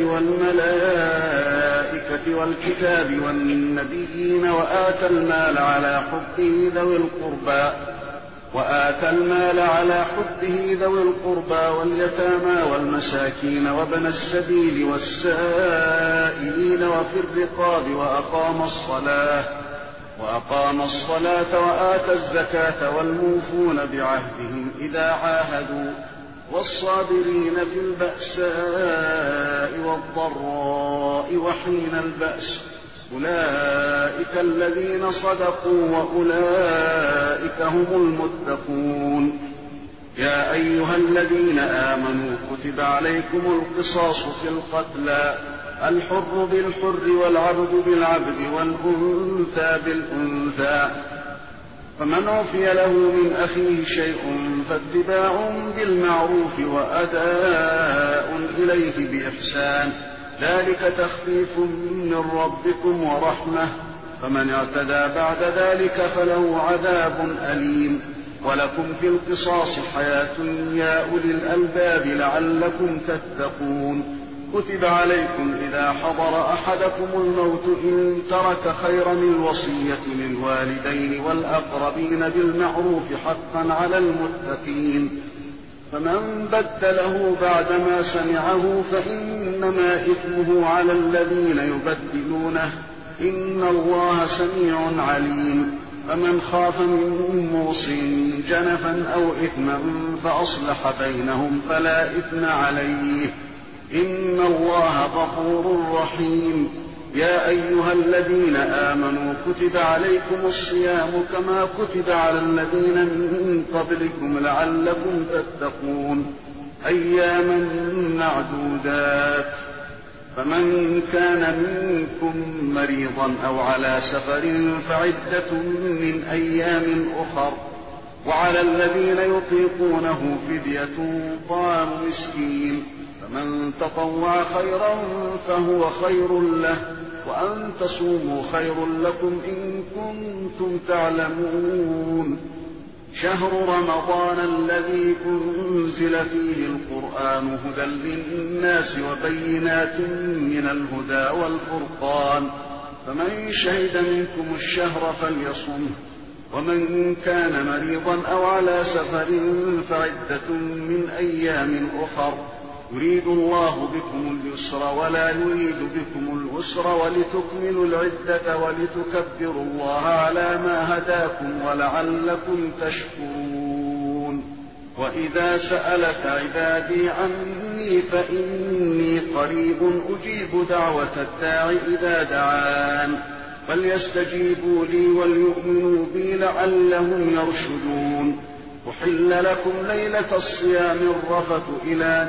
والملائكة والكتاب والنبيين وآتى المال على حبه ذوي القربى وآتى المال على حبه ذوي القربى واليتامى والمساكين وابن السبيل والسائلين وفي الرقاب وأقام الصلاة وأقام الصلاة وآتى الزكاة والموفون بعهدهم إذا عاهدوا والصابرين في البأساء والضراء وحين البأس أولئك الذين صدقوا وأولئك هم المتقون يا أيها الذين آمنوا كتب عليكم القصاص في القتلى الحر بالحر والعبد بالعبد والأنثى بالأنثى فمن عفي له من أخيه شيء فاتباع بالمعروف وأداء إليه بإحسان ذلك تخفيف من ربكم ورحمة فمن اعتدى بعد ذلك فله عذاب أليم ولكم في القصاص حياة يا أولي الألباب لعلكم تتقون كتب عليكم إذا حضر أحدكم الموت إن ترك خيرا الوصية للوالدين والأقربين بالمعروف حقا على المتقين فمن بدله بعدما سمعه فإنما إثمه على الذين يبدلونه إن الله سميع عليم فمن خاف من موص جنفا أو إثما فأصلح بينهم فلا إثم عليه إن الله غفور رحيم يا أيها الذين آمنوا كتب عليكم الصيام كما كتب على الذين من قبلكم لعلكم تتقون أياما معدودات فمن كان منكم مريضا أو على سفر فعدة من أيام أخر وعلى الذين يطيقونه فدية طعام مسكين فمن تطوع خيرا فهو خير له وأن تصوموا خير لكم إن كنتم تعلمون شهر رمضان الذي أنزل فيه القرآن هدى للناس وبينات من الهدى والفرقان فمن شهد منكم الشهر فليصمه ومن كان مريضا أو على سفر فعدة من أيام أخر يريد الله بكم اليسر ولا يريد بكم العسر ولتكملوا العدة ولتكبروا الله على ما هداكم ولعلكم تشكرون وإذا سألك عبادي عني فإني قريب أجيب دعوة الداع إذا دعان فليستجيبوا لي وليؤمنوا بي لعلهم يرشدون أحل لكم ليلة الصيام الرفث إلى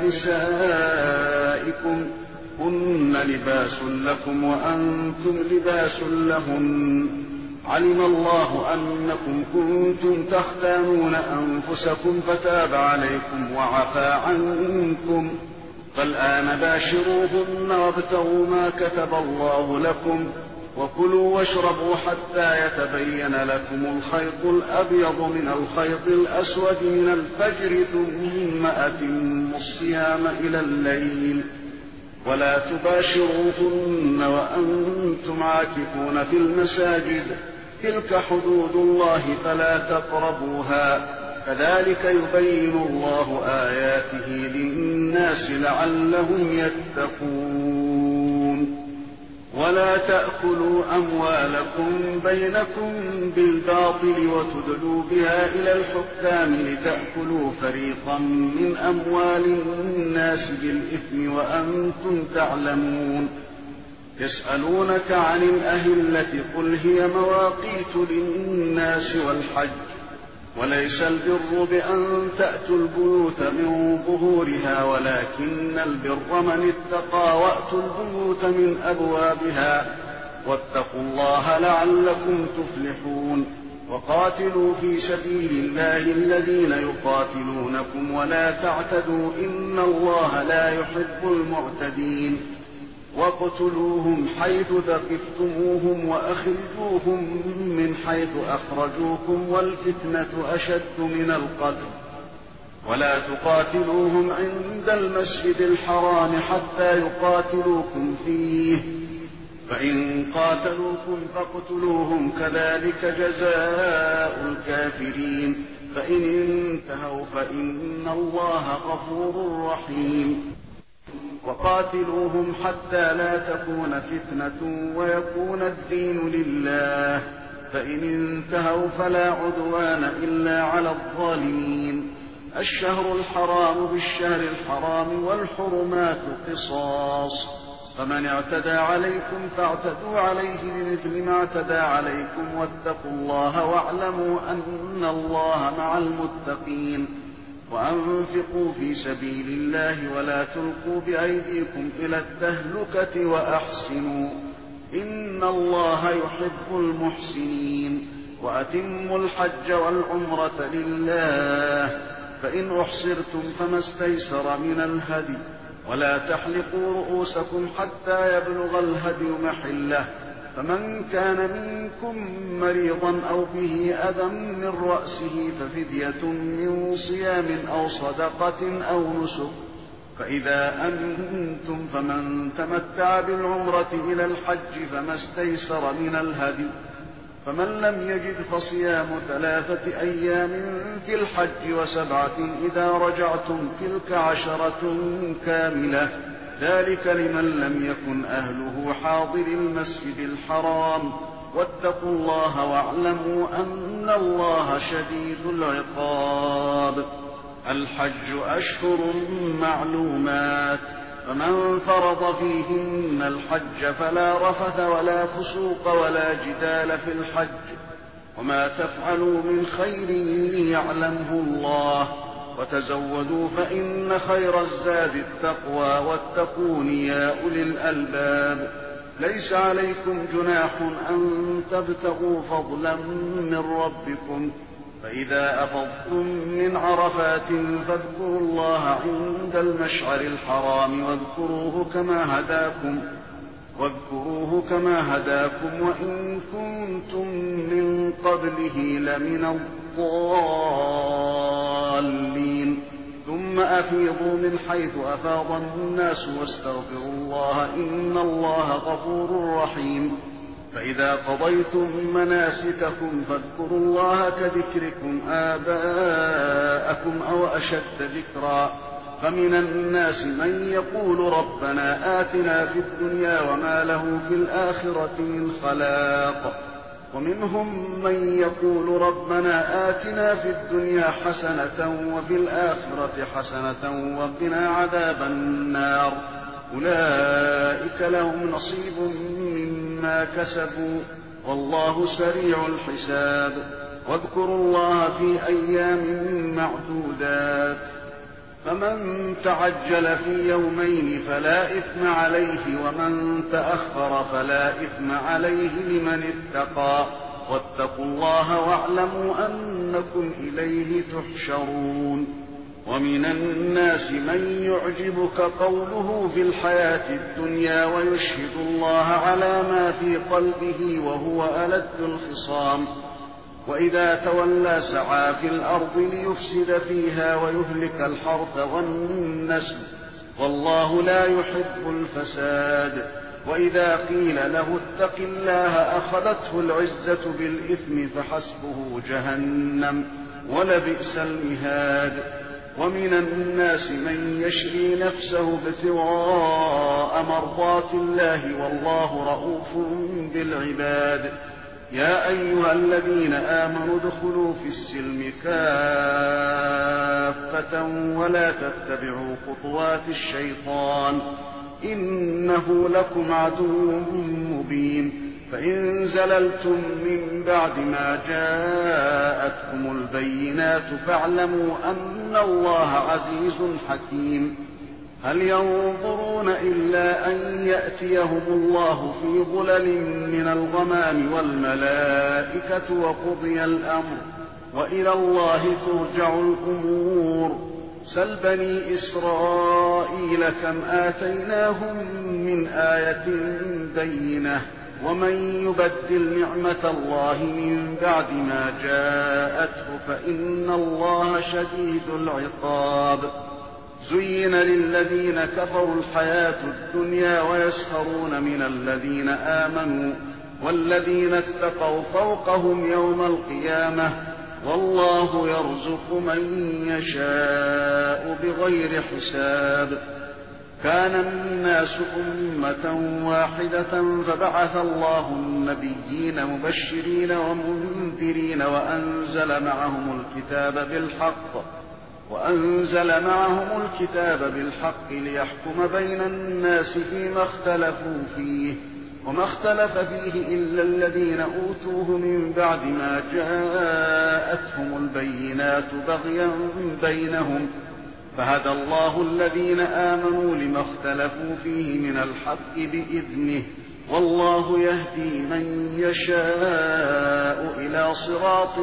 نسائكم هن لباس لكم وأنتم لباس لهن علم الله أنكم كنتم تختانون أنفسكم فتاب عليكم وعفى عنكم فالآن باشروهن وابتغوا ما كتب الله لكم وكلوا واشربوا حتى يتبين لكم الخيط الأبيض من الخيط الأسود من الفجر ثم أتموا الصيام إلى الليل ولا تباشروهن وأنتم عاكفون في المساجد تلك حدود الله فلا تقربوها كذلك يبين الله آياته للناس لعلهم يتقون ولا تأكلوا أموالكم بينكم بالباطل وتدلوا بها إلى الحكام لتأكلوا فريقا من أموال الناس بالإثم وأنتم تعلمون يسألونك عن الأهلة قل هي مواقيت للناس والحج وليس البر بأن تأتوا البيوت من ظهورها ولكن البر من اتقى وأتوا البيوت من أبوابها واتقوا الله لعلكم تفلحون وقاتلوا في سبيل الله الذين يقاتلونكم ولا تعتدوا إن الله لا يحب المعتدين واقتلوهم حيث ثقفتموهم وأخرجوهم من حيث أخرجوكم والفتنة أشد من القتل ولا تقاتلوهم عند المسجد الحرام حتى يقاتلوكم فيه فإن قاتلوكم فاقتلوهم كذلك جزاء الكافرين فإن انتهوا فإن الله غفور رحيم وقاتلوهم حتى لا تكون فتنة ويكون الدين لله فإن انتهوا فلا عدوان إلا على الظالمين الشهر الحرام بالشهر الحرام والحرمات قصاص فمن اعتدى عليكم فاعتدوا عليه بمثل ما اعتدى عليكم واتقوا الله واعلموا أن الله مع المتقين وأنفقوا في سبيل الله ولا تلقوا بأيديكم إلى التهلكة وأحسنوا إن الله يحب المحسنين وأتموا الحج والعمرة لله فإن أحصرتم فما استيسر من الهدي ولا تحلقوا رؤوسكم حتى يبلغ الهدي محله فمن كان منكم مريضا أو به أذى من رأسه ففدية من صيام أو صدقة أو نسك فإذا أمنتم فمن تمتع بالعمرة إلى الحج فما استيسر من الهدي فمن لم يجد فصيام ثلاثة أيام في الحج وسبعة إذا رجعتم تلك عشرة كاملة ذلك لمن لم يكن أهله حاضر المسجد الحرام واتقوا الله واعلموا أن الله شديد العقاب الحج أشهر معلومات فمن فرض فيهن الحج فلا رفث ولا فسوق ولا جدال في الحج وما تفعلوا من خير يعلمه الله وتزودوا فإن خير الزاد التقوى واتقون يا أولي الألباب ليس عليكم جناح أن تبتغوا فضلا من ربكم فإذا أفضتم من عرفات فاذكروا الله عند المشعر الحرام واذكروه كما هداكم واذكروه كما هداكم وإن كنتم من قبله لمن الضالين ثم أفيضوا من حيث أفاض الناس واستغفروا الله إن الله غفور رحيم فإذا قضيتم مناسككم فاذكروا الله كذكركم آباءكم أو أشد ذكرا فمن الناس من يقول ربنا آتنا في الدنيا وما له في الآخرة من خلاق ومنهم من يقول ربنا آتنا في الدنيا حسنة وفي الآخرة حسنة وقنا عذاب النار أولئك لهم نصيب مما كسبوا والله سريع الحساب واذكروا الله في أيام معدودات فمن تعجل في يومين فلا إثم عليه ومن تأخر فلا إثم عليه لمن اتقى واتقوا الله واعلموا أنكم إليه تحشرون ومن الناس من يعجبك قوله في الحياة الدنيا ويشهد الله على ما في قلبه وهو ألد الخصام وإذا تولى سعى في الأرض ليفسد فيها ويهلك الحرث والنسل والله لا يحب الفساد وإذا قيل له اتق الله أخذته العزة بالإثم فحسبه جهنم ولبئس المهاد ومن الناس من يشري نفسه ابتغاء مرضات الله والله رؤوف بالعباد يا أيها الذين آمنوا ادخلوا في السلم كافة ولا تتبعوا خطوات الشيطان إنه لكم عدو مبين فإن زللتم من بعد ما جاءتكم البينات فاعلموا أن الله عزيز حكيم. هل ينظرون إلا أن يأتيهم الله في ظلل من الغمام والملائكة وقضي الأمر وإلى الله ترجع الأمور. سل بني إسرائيل كم آتيناهم من آية بينة ومن يبدل نعمة الله من بعد ما جاءته فإن الله شديد العقاب. زين للذين كفروا الحياة الدنيا ويسخرون من الذين آمنوا والذين اتقوا فوقهم يوم القيامة والله يرزق من يشاء بغير حساب. كان الناس أمة واحدة فبعث الله النبيين مبشرين ومنذرين وأنزل معهم الكتاب بالحق وأنزل معهم الكتاب بالحق ليحكم بين الناس فيما اختلفوا فيه وما اختلف فيه إلا الذين أوتوه من بعد ما جاءتهم البينات بغيا بينهم فهدى الله الذين آمنوا لما اختلفوا فيه من الحق بإذنه والله يهدي من يشاء إلى صراط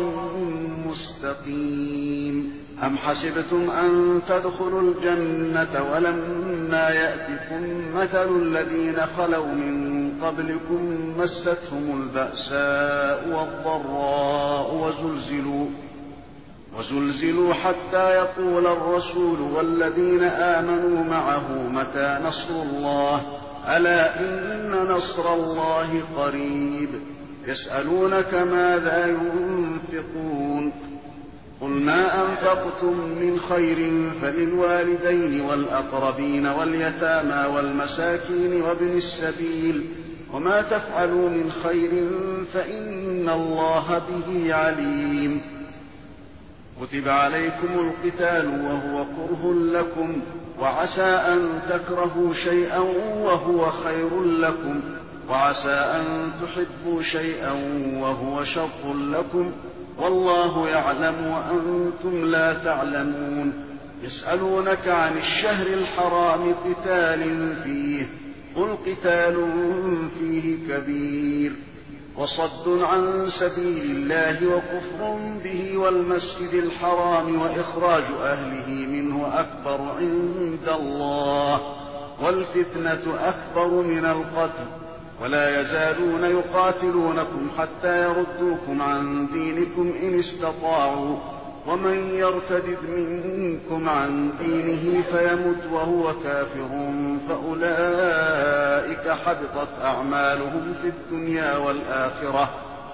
مستقيم. أم حسبتم أن تدخلوا الجنة ولما يأتكم مثل الذين خلوا من قبلكم مستهم البأساء والضراء وزلزلوا وزلزلوا حتى يقول الرسول والذين آمنوا معه متى نصر الله ألا إن نصر الله قريب. يسألونك ماذا ينفقون قل ما أنفقتم من خير فللوالدين والأقربين واليتامى والمساكين وابن السبيل وما تفعلوا من خير فإن الله به عليم. كتب عليكم القتال وهو كره لكم وعسى أن تكرهوا شيئا وهو خير لكم وعسى أن تحبوا شيئا وهو شر لكم والله يعلم وأنتم لا تعلمون. يسألونك عن الشهر الحرام قتال فيه قل قتال فيه كبير وصد عن سبيل الله وكفر به والمسجد الحرام وإخراج أهله منه أكبر عند الله والفتنة أكبر من القتل ولا يزالون يقاتلونكم حتى يردوكم عن دينكم إن استطاعوا ومن يرتد منكم عن دينه فيمت وهو كافر فأولئك حبطت أعمالهم في الدنيا والآخرة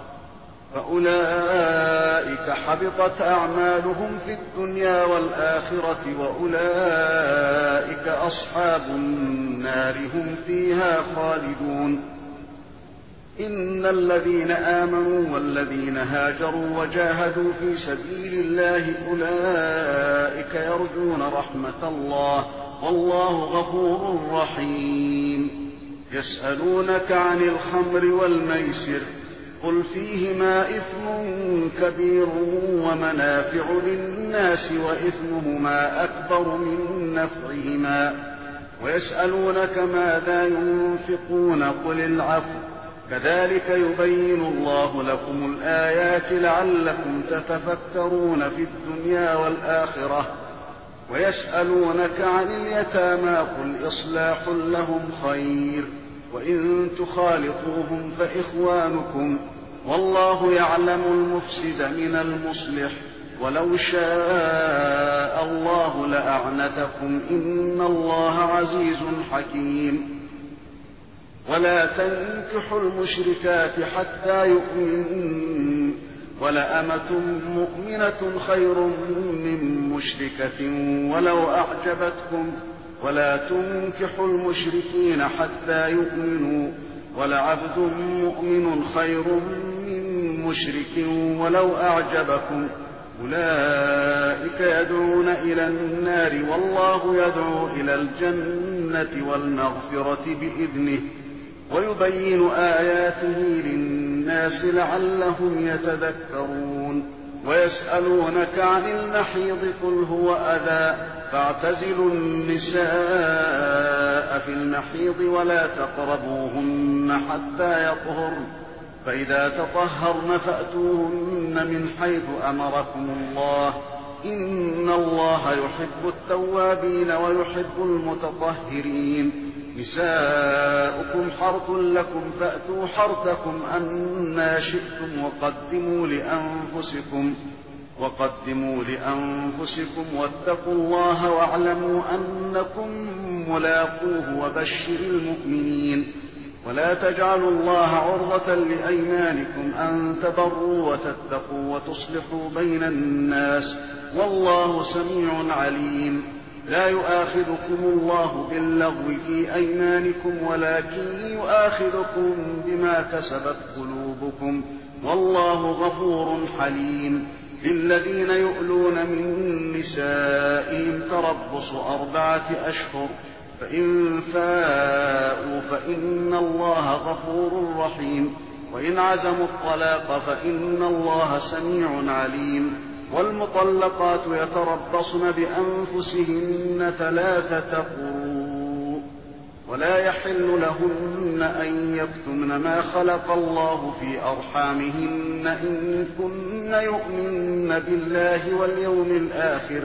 فأولئك حبطت أعمالهم في الدنيا والآخرة وأولئك أصحاب النار هم فيها خالدون. إن الذين آمنوا والذين هاجروا وجاهدوا في سبيل الله أولئك يرجون رحمة الله والله غفور رحيم. يسألونك عن الخمر والميسر قل فيهما إثم كبير ومنافع للناس وإثمهما أكبر من نفعهما ويسألونك ماذا ينفقون قل العفو كذلك يبين الله لكم الآيات لعلكم تتفكرون في الدنيا والآخرة. ويسألونك عن اليتامى قل إصلاح لهم خير وإن تخالطوهم فإخوانكم والله يعلم المفسد من المصلح ولو شاء الله لأعنتكم إن الله عزيز حكيم. ولا تنكحوا المشركات حتى يؤمنن ولأمة مؤمنة خير من مشركة ولو أعجبتكم ولا تنكحوا المشركين حتى يؤمنوا ولعبد مؤمن خير من مشرك ولو أعجبكم أولئك يدعون إلى النار والله يدعو إلى الجنة والمغفرة بإذنه ويبين آياته للناس لعلهم يتذكرون. ويسألونك عن المحيض قل هو أذى فاعتزلوا النساء في المحيض ولا تقربوهن حتى يطهرن فإذا تطهرن فأتوهن من حيث أمركم الله إن الله يحب التوابين ويحب المتطهرين. نساؤكم حرث لكم فأتوا حرثكم أنى شئتم وقدموا لأنفسكم وقدموا لأنفسكم واتقوا الله واعلموا أنكم ملاقوه وبشر المؤمنين. ولا تجعلوا الله عرضة لأيمانكم أن تبروا وتتقوا وتصلحوا بين الناس والله سميع عليم. لا يؤاخذكم الله باللغو في أيمانكم ولكن يؤاخذكم بما كسبت قلوبكم والله غفور حليم. للذين يؤلون من نسائهم تربص أربعة أشهر فإن فاءوا فإن الله غفور رحيم. وإن عزموا الطلاق فإن الله سميع عليم. والمطلقات يتربصن بأنفسهن ثلاثة قروء ولا يحل لهن أن يكتمن ما خلق الله في أرحامهن إن كن يؤمن بالله واليوم الآخر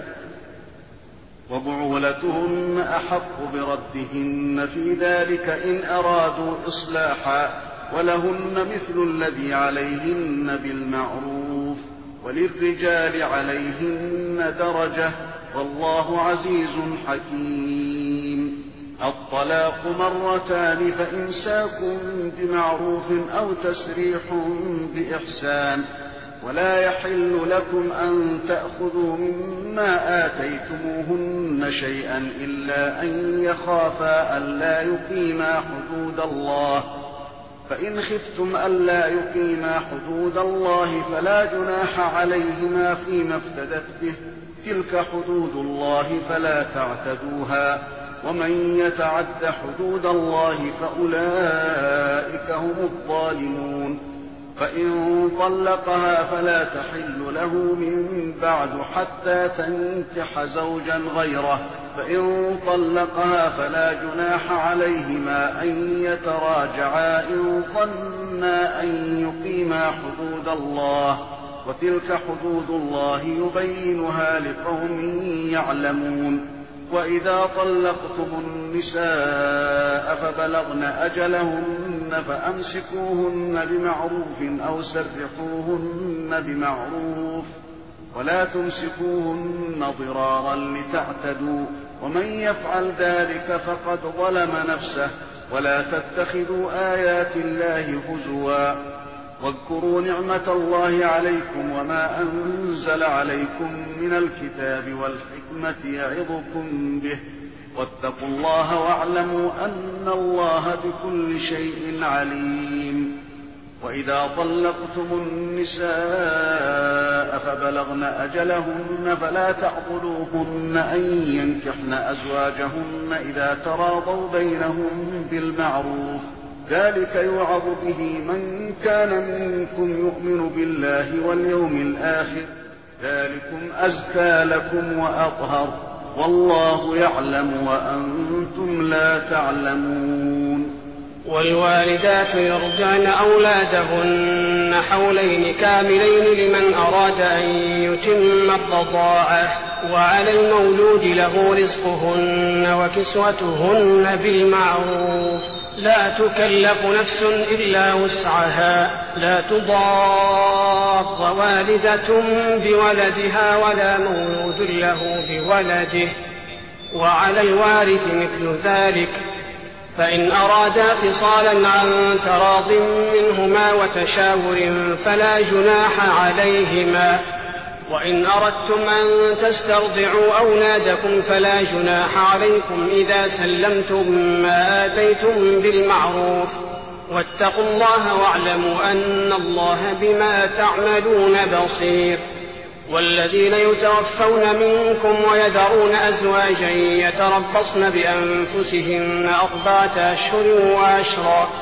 وبعولتهن أحق بردهن في ذلك إن أرادوا إصلاحا ولهن مثل الذي عليهن بالمعروف وللرجال عليهن درجة والله عزيز حكيم. الطلاق مرتان فإمساك بمعروف أو تسريح بإحسان. ولا يحل لكم أن تأخذوا مما آتيتموهن شيئا إلا أن يخافا ألا يقيما حدود الله فإن خفتم ألا يقيما حدود الله فلا جناح عليهما فيما افتدت به تلك حدود الله فلا تعتدوها ومن يتعد حدود الله فأولئك هم الظالمون. فإن طلقها فلا تحل له من بعد حتى تنكح زوجا غيره فإن طلقها فلا جناح عليهما أن يتراجعا إن ظنا أن يقيما حدود الله وتلك حدود الله يبينها لقوم يعلمون. وإذا طلقتم النساء فبلغن أجلهن فأمسكوهن بمعروف أو سرحوهن بمعروف ولا تمسكوهن ضرارا لتعتدوا ومن يفعل ذلك فقد ظلم نفسه. ولا تتخذوا آيات الله هزوا واذكروا نعمة الله عليكم وما أنزل عليكم من الكتاب والحكمة يعظكم به واتقوا الله واعلموا أن الله بكل شيء عليم. وإذا طلقتم النساء فبلغن أجلهن فلا تعضلوهن أن ينكحن أزواجهن إذا تراضوا بينهم بالمعروف ذلك يوعظ به من كان منكم يؤمن بالله واليوم الآخر ذلكم أزكى لكم وأطهر والله يعلم وأنتم لا تعلمون. والوالدات يرضعن أولادهن حولين كاملين لمن أراد أن يتم الرضاعة وعلى المولود له رزقهن وكسوتهن بالمعروف لا تكلف نفس إلا وسعها لا تضار والدة بولدها ولا مولود له بولده وعلى الوارث مثل ذلك فإن أرادا فصالا عن تراض منهما وتشاور فلا جناح عليهما. وإن أردتم أن تسترضعوا أولادكم فلا جناح عليكم إذا سلمتم ما آتيتم بالمعروف واتقوا الله واعلموا أن الله بما تعملون بصير. والذين يتوفون منكم ويذرون أزواجا يتربصن بأنفسهن أربعة أشهر وعشرا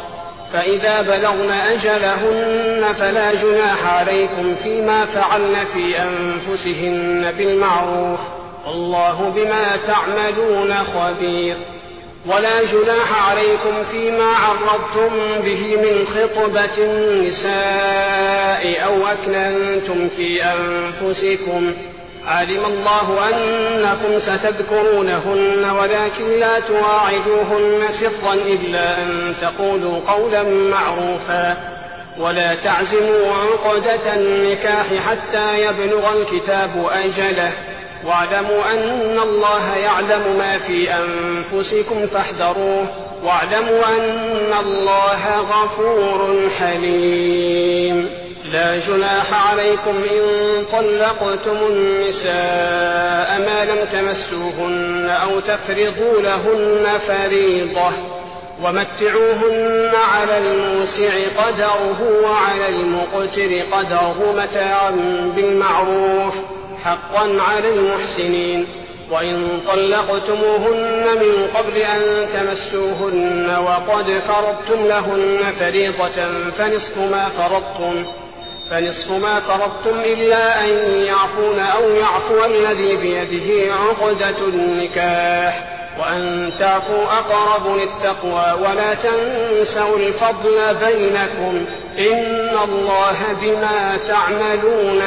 فإذا بلغن أجلهن فلا جناح عليكم فيما فعلن في أنفسهن بالمعروف والله بما تعملون خبير. ولا جناح عليكم فيما عرضتم به من خطبة النساء أو أكننتم في أنفسكم علم الله أنكم ستذكرونهن ولكن لا تواعدوهن سرا إلا أن تقولوا قولا معروفا ولا تعزموا عقدة النكاح حتى يبلغ الكتاب أجله واعلموا أن الله يعلم ما في أنفسكم فاحذروه واعلموا أن الله غفور حليم. لا جناح عليكم إن طلقتم النساء ما لم تمسوهن أو تفرضوا لهن فريضة ومتعوهن على الموسع قدره وعلى المقتر قدره متاعا بالمعروف حقا على المحسنين. وإن طلقتموهن من قبل أن تمسوهن وقد فرضتم لهن فريضة فنصف ما فرضتم فنصف ما فرضتم إلا أن يعفون أو يعفو الذي بيده عقدة النكاح وأن تعفوا أقرب للتقوى ولا تنسوا الفضل بينكم إن الله بما تعملون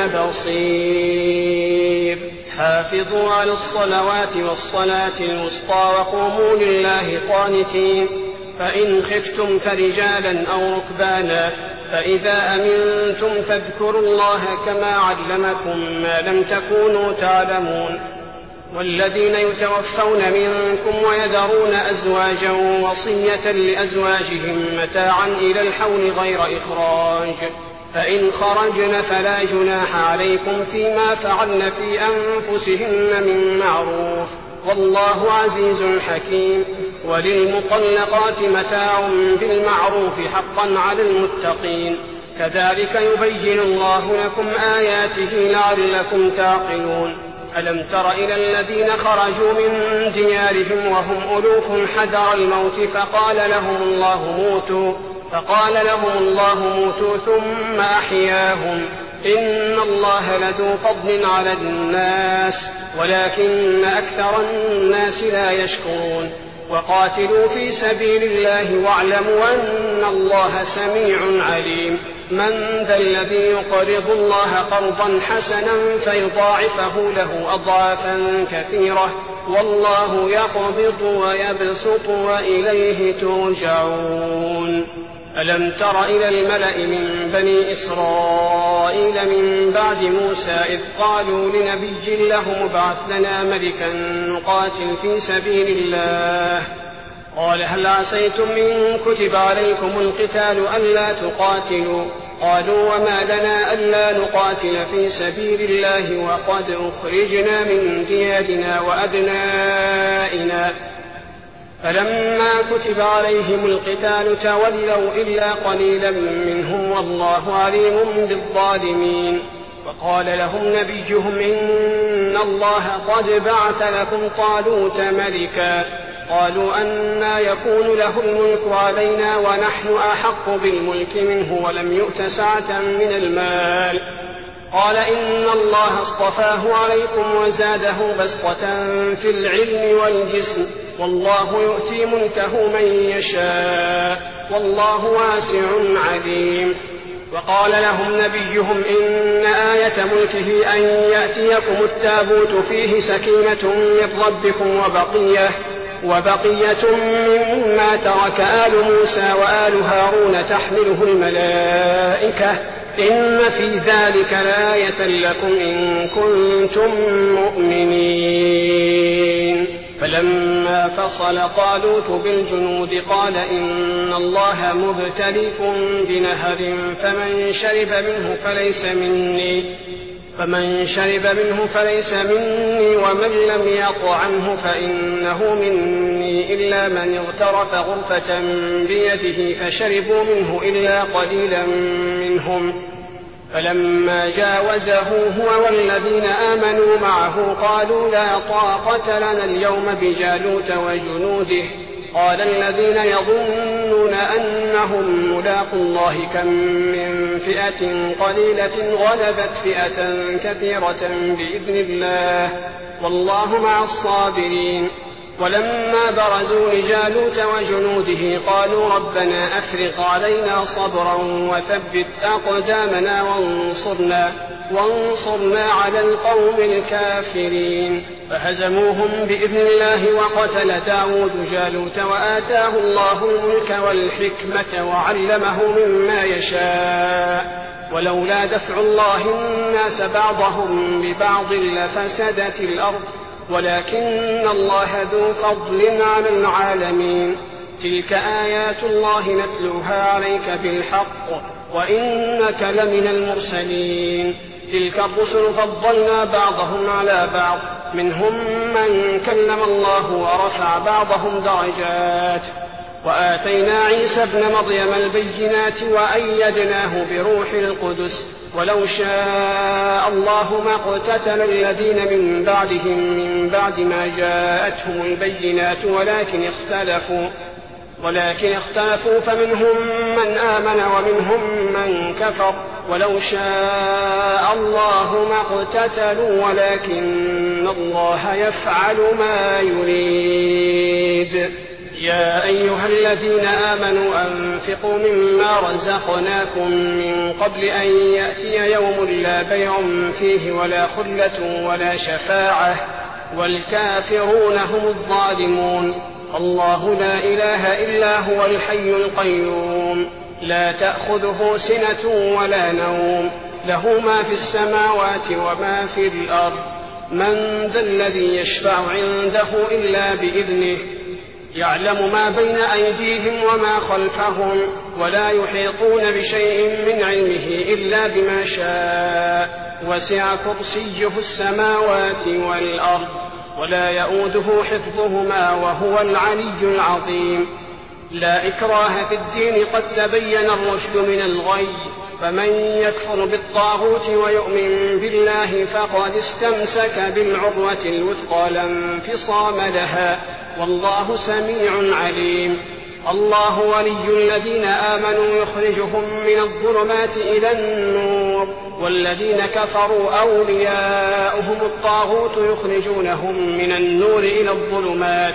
بصير. حافظوا على الصلوات والصلاة الوسطى وقوموا لله قانتين. فإن خفتم فرجالا أو ركبانا فإذا أمنتم فاذكروا الله كما علمكم ما لم تكونوا تعلمون. والذين يتوفون منكم ويذرون أزواجا وصية لأزواجهم متاعا إلى الحول غير إخراج فإن خرجن فلا جناح عليكم فيما فعلن في أنفسهن من معروف والله عزيز حكيم. وللمطلقات متاع بالمعروف حقا على المتقين كذلك يبين الله لكم آياته لعلكم تعقلون. ألم تر إلى الذين خرجوا من ديارهم وهم ألوف حذر الموت فقال لهم الله موتوا فقال لهم الله موتوا ثم أحياهم إن الله لذو فضل على الناس ولكن أكثر الناس لا يشكرون. وقاتلوا في سبيل الله واعلموا أن الله سميع عليم. من ذا الذي يقرض الله قرضا حسنا فيضاعفه له أضعافا كثيرة والله يقبض ويبسط وإليه ترجعون. ألم تر إلى الملأ من بني إسرائيل من بعد موسى إذ قالوا لنبي له ابعث لنا ملكا نقاتل في سبيل الله قال هل عسيتم إن كتب عليكم القتال ألا تقاتلوا قالوا وما لنا ألا نقاتل في سبيل الله وقد أخرجنا من ديارنا وأبنائنا فلما كتب عليهم القتال تولوا إلا قليلا منهم والله عليم بالظالمين. وقال لهم نبيهم إن الله قد بعث لكم طالوت ملكا قالوا أنى يكون له الملك علينا ونحن أحق بالملك منه ولم يؤت سعة من المال قال إن الله اصطفاه عليكم وزاده بسطة في العلم والجسم والله يؤتي ملكه من يشاء والله واسع عليم. وقال لهم نبيهم إن آية ملكه أن يأتيكم التابوت فيه سكينة من ربكم وبقية وبقية مما ترك آل موسى وآل هارون تحمله الملائكة إن في ذلك لآية لكم إن كنتم مؤمنين. فلما فصل طالوت بالجنود قال إن الله مبتليكم بنهر فمن شرب منه فليس مني فمن شرب منه فليس مني ومن لم يطعمه فإنه مني إلا من اغترف غرفة بيده فشربوا منه إلا قليلا منهم. فلما جاوزه هو والذين آمنوا معه قالوا لا طاقة لنا اليوم بجالوت وجنوده قال الذين يظنون أنهم ملاقو الله كم من فئة قليلة غلبت فئة كثيرة بإذن الله والله مع الصابرين. ولما برزوا لجالوت وجنوده قالوا ربنا أفرغ علينا صبرا وثبت أقدامنا وانصرنا, وانصرنا على القوم الكافرين. فهزموهم بإذن الله وقتل داود جالوت وآتاه الله الملك والحكمة وعلمه مما يشاء ولولا دفع الله الناس بعضهم ببعض لفسدت الأرض ولكن الله ذو فضل على العالمين. تلك آيات الله نتلوها عليك بالحق وإنك لمن المرسلين. تلك الرسل فضلنا بعضهم على بعض منهم من كلم الله ورفع بعضهم درجات وآتينا عيسى ابن مريم البينات وأيدناه بروح القدس ولو شاء الله ما اقتتل الذين من بعدهم من بعد ما جاءتهم البينات ولكن اختلفوا ولكن اختلفوا فمنهم من آمن ومنهم من كفر ولو شاء الله ما اقتتلوا ولكن الله يفعل ما يريد. يا أيها الذين آمنوا أنفقوا مما رزقناكم من قبل أن يأتي يوم لا بيع فيه ولا خلة ولا شفاعة والكافرون هم الظالمون. الله لا إله إلا هو الحي القيوم لا تأخذه سنة ولا نوم له ما في السماوات وما في الأرض. من ذا الذي يشفع عنده إلا بإذنه يعلم ما بين أيديهم وما خلفهم ولا يحيطون بشيء من علمه إلا بما شاء وسع كرسيه السماوات والأرض ولا يؤوده حفظهما وهو العلي العظيم. لا إكراه في الدين قد تبين الرشد من الغي فمن يكفر بالطاغوت ويؤمن بالله فقد استمسك بالعروة الوثقى لا انفصام لها والله سميع عليم. الله ولي الذين آمنوا يخرجهم من الظلمات إلى النور والذين كفروا أولياؤهم الطاغوت يخرجونهم من النور إلى الظلمات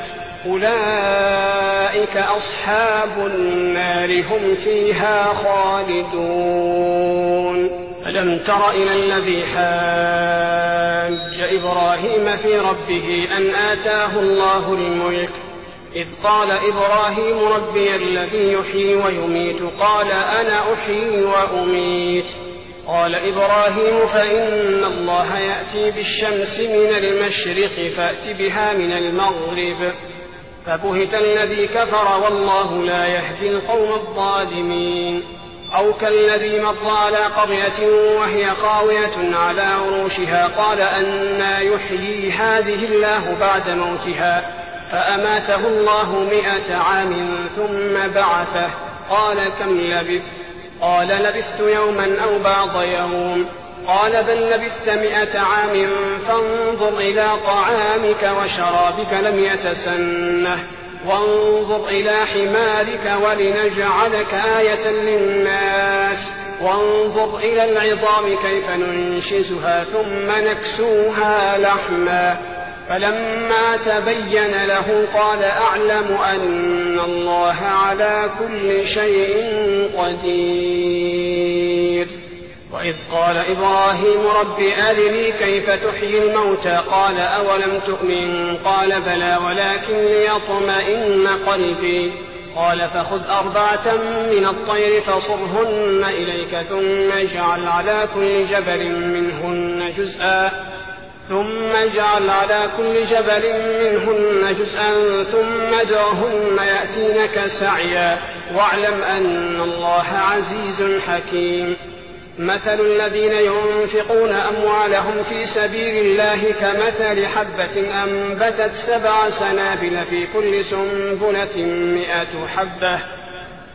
أولئك أصحاب النار هم فيها خالدون. ألم تر إلى الذي حاج إبراهيم في ربه أن آتاه الله الملك إذ قال إبراهيم ربي الذي يحيي ويميت قال أنا أحيي وأميت. قال إبراهيم فإن الله يأتي بالشمس من المشرق فأت بها من المغرب فبهت الذي كفر والله لا يهدي القوم الظالمين. أو كالذي مر على قرية وهي خاوية على عروشها قال أنى يحيي هذه الله بعد موتها فأماته الله مئة عام ثم بعثه قال كم لبثت قال لبثت يوما أو بعض يوم قال بل لبثت مئة عام فانظر إلى طعامك وشرابك لم يتسنه وانظر إلى حمارك ولنجعلك آية للناس وانظر إلى العظام كيف ننشزها ثم نكسوها لحما فلما تبين له قال أعلم أن الله على كل شيء قدير. وإذ قال إبراهيم رب أرني كيف تحيي الموتى قال أولم تؤمن قال بلى ولكن ليطمئن قلبي قال فخذ أربعة من الطير فصرهن إليك ثم اجعل على كل جبل منهن جزءا ثم اجعل على كل جبل منهن جزءا ثم ادعهن يأتينك سعيا واعلم أن الله عزيز حكيم. مثل الذين ينفقون أموالهم في سبيل الله كمثل حبة أنبتت سبع سنابل في كل سنبلة مئة حبة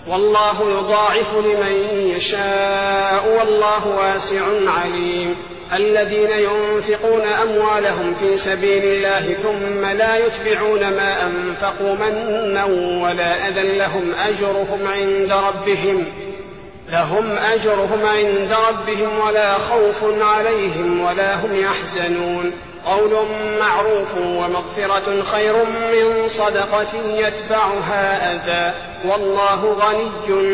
والله يضاعف لمن يشاء والله واسع عليم. الذين ينفقون أموالهم في سبيل الله ثم لا يتبعون ما أنفقوا منا ولا أذى لهم أجرهم عند ربهم لهم أجرهم عند ربهم ولا خوف عليهم ولا هم يحزنون قول معروف ومغفرة خير من صدقة يتبعها أذى والله غني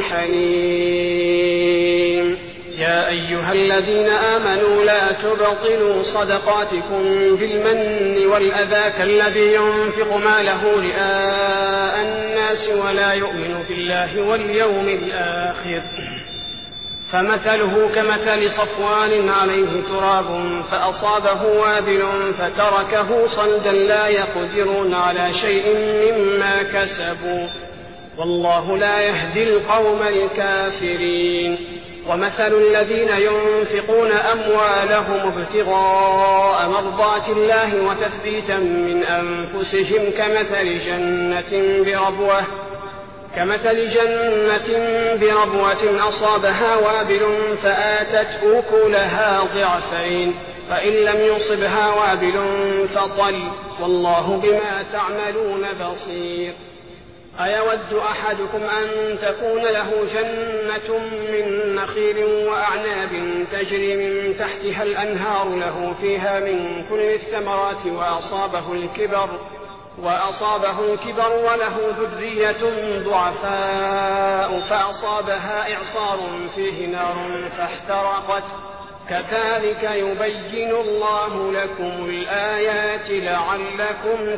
حليم. يا أيها الذين آمنوا لا تبطلوا صدقاتكم بالمن والأذى كالذي ينفق ماله رئاء الناس ولا يؤمن بالله واليوم الآخر فمثله كمثل صفوان عليه تراب فأصابه وابل فتركه صلدا لا يقدرون على شيء مما كسبوا والله لا يهدي القوم الكافرين. ومثل الذين ينفقون أموالهم ابتغاء مرضات الله وتثبيتا من أنفسهم كمثل جنة بربوة كمثل جنة بربوة أصابها وابل فآتت أكلها ضعفين فإن لم يصبها وابل فطل والله بما تعملون بصير. أيود أحدكم أن تكون له جنة من نخيل وأعناب تجري من تحتها الأنهار له فيها من كل الثمرات وأصابه الكبر وأصابه الكبر وله ذرية ضعفاء فأصابها إعصار فيه نار فاحترقت كذلك يبين الله لكم الآيات لعلكم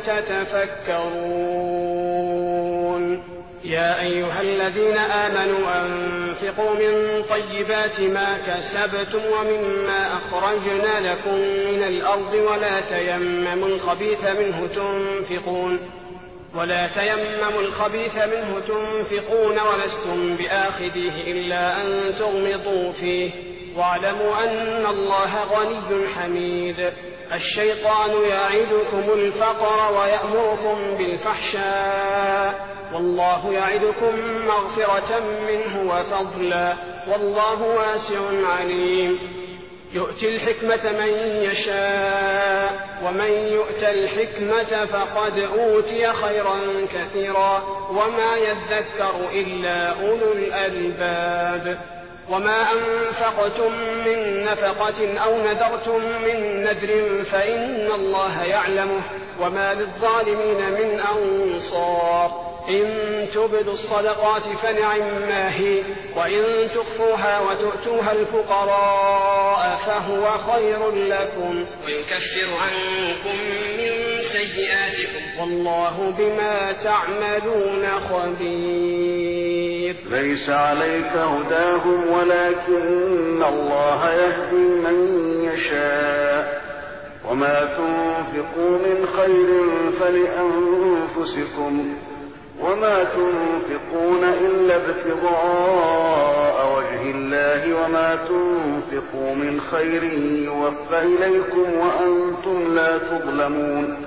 تتفكرون. يا أيها الذين آمنوا أنفقوا من طيبات ما كسبتم ومما أخرجنا لكم من الأرض ولا تيمموا الخبيث منه تنفقون ولا تيمموا الخبيث منه تنفقون ولستم بآخذيه إلا أن تغمضوا فيه واعلموا أن الله غني حميد. الشيطان يعدكم الفقر ويأمركم بالفحشاء والله يعدكم مغفرة منه وفضلا والله واسع عليم. يؤتي الحكمة من يشاء ومن يؤت الحكمة فقد أوتي خيرا كثيرا وما يذكر إلا أولو الألباب. وما أنفقتم من نفقة أو نذرتم من نذر فإن الله يعلمه وما للظالمين من أنصار. إن تبدوا الصدقات فنعما هي وإن تخفوها وتؤتوها الفقراء فهو خير لكم ويكفر عنكم من سيئاتكم والله بما تعملون خبير. ليس عليك هداهم ولكن الله يهدي من يشاء وما تنفقوا من خير فلأنفسكم وما تنفقون إلا ابتغاء وجه الله وما تنفقوا من خير يوفى إليكم وأنتم لا تظلمون.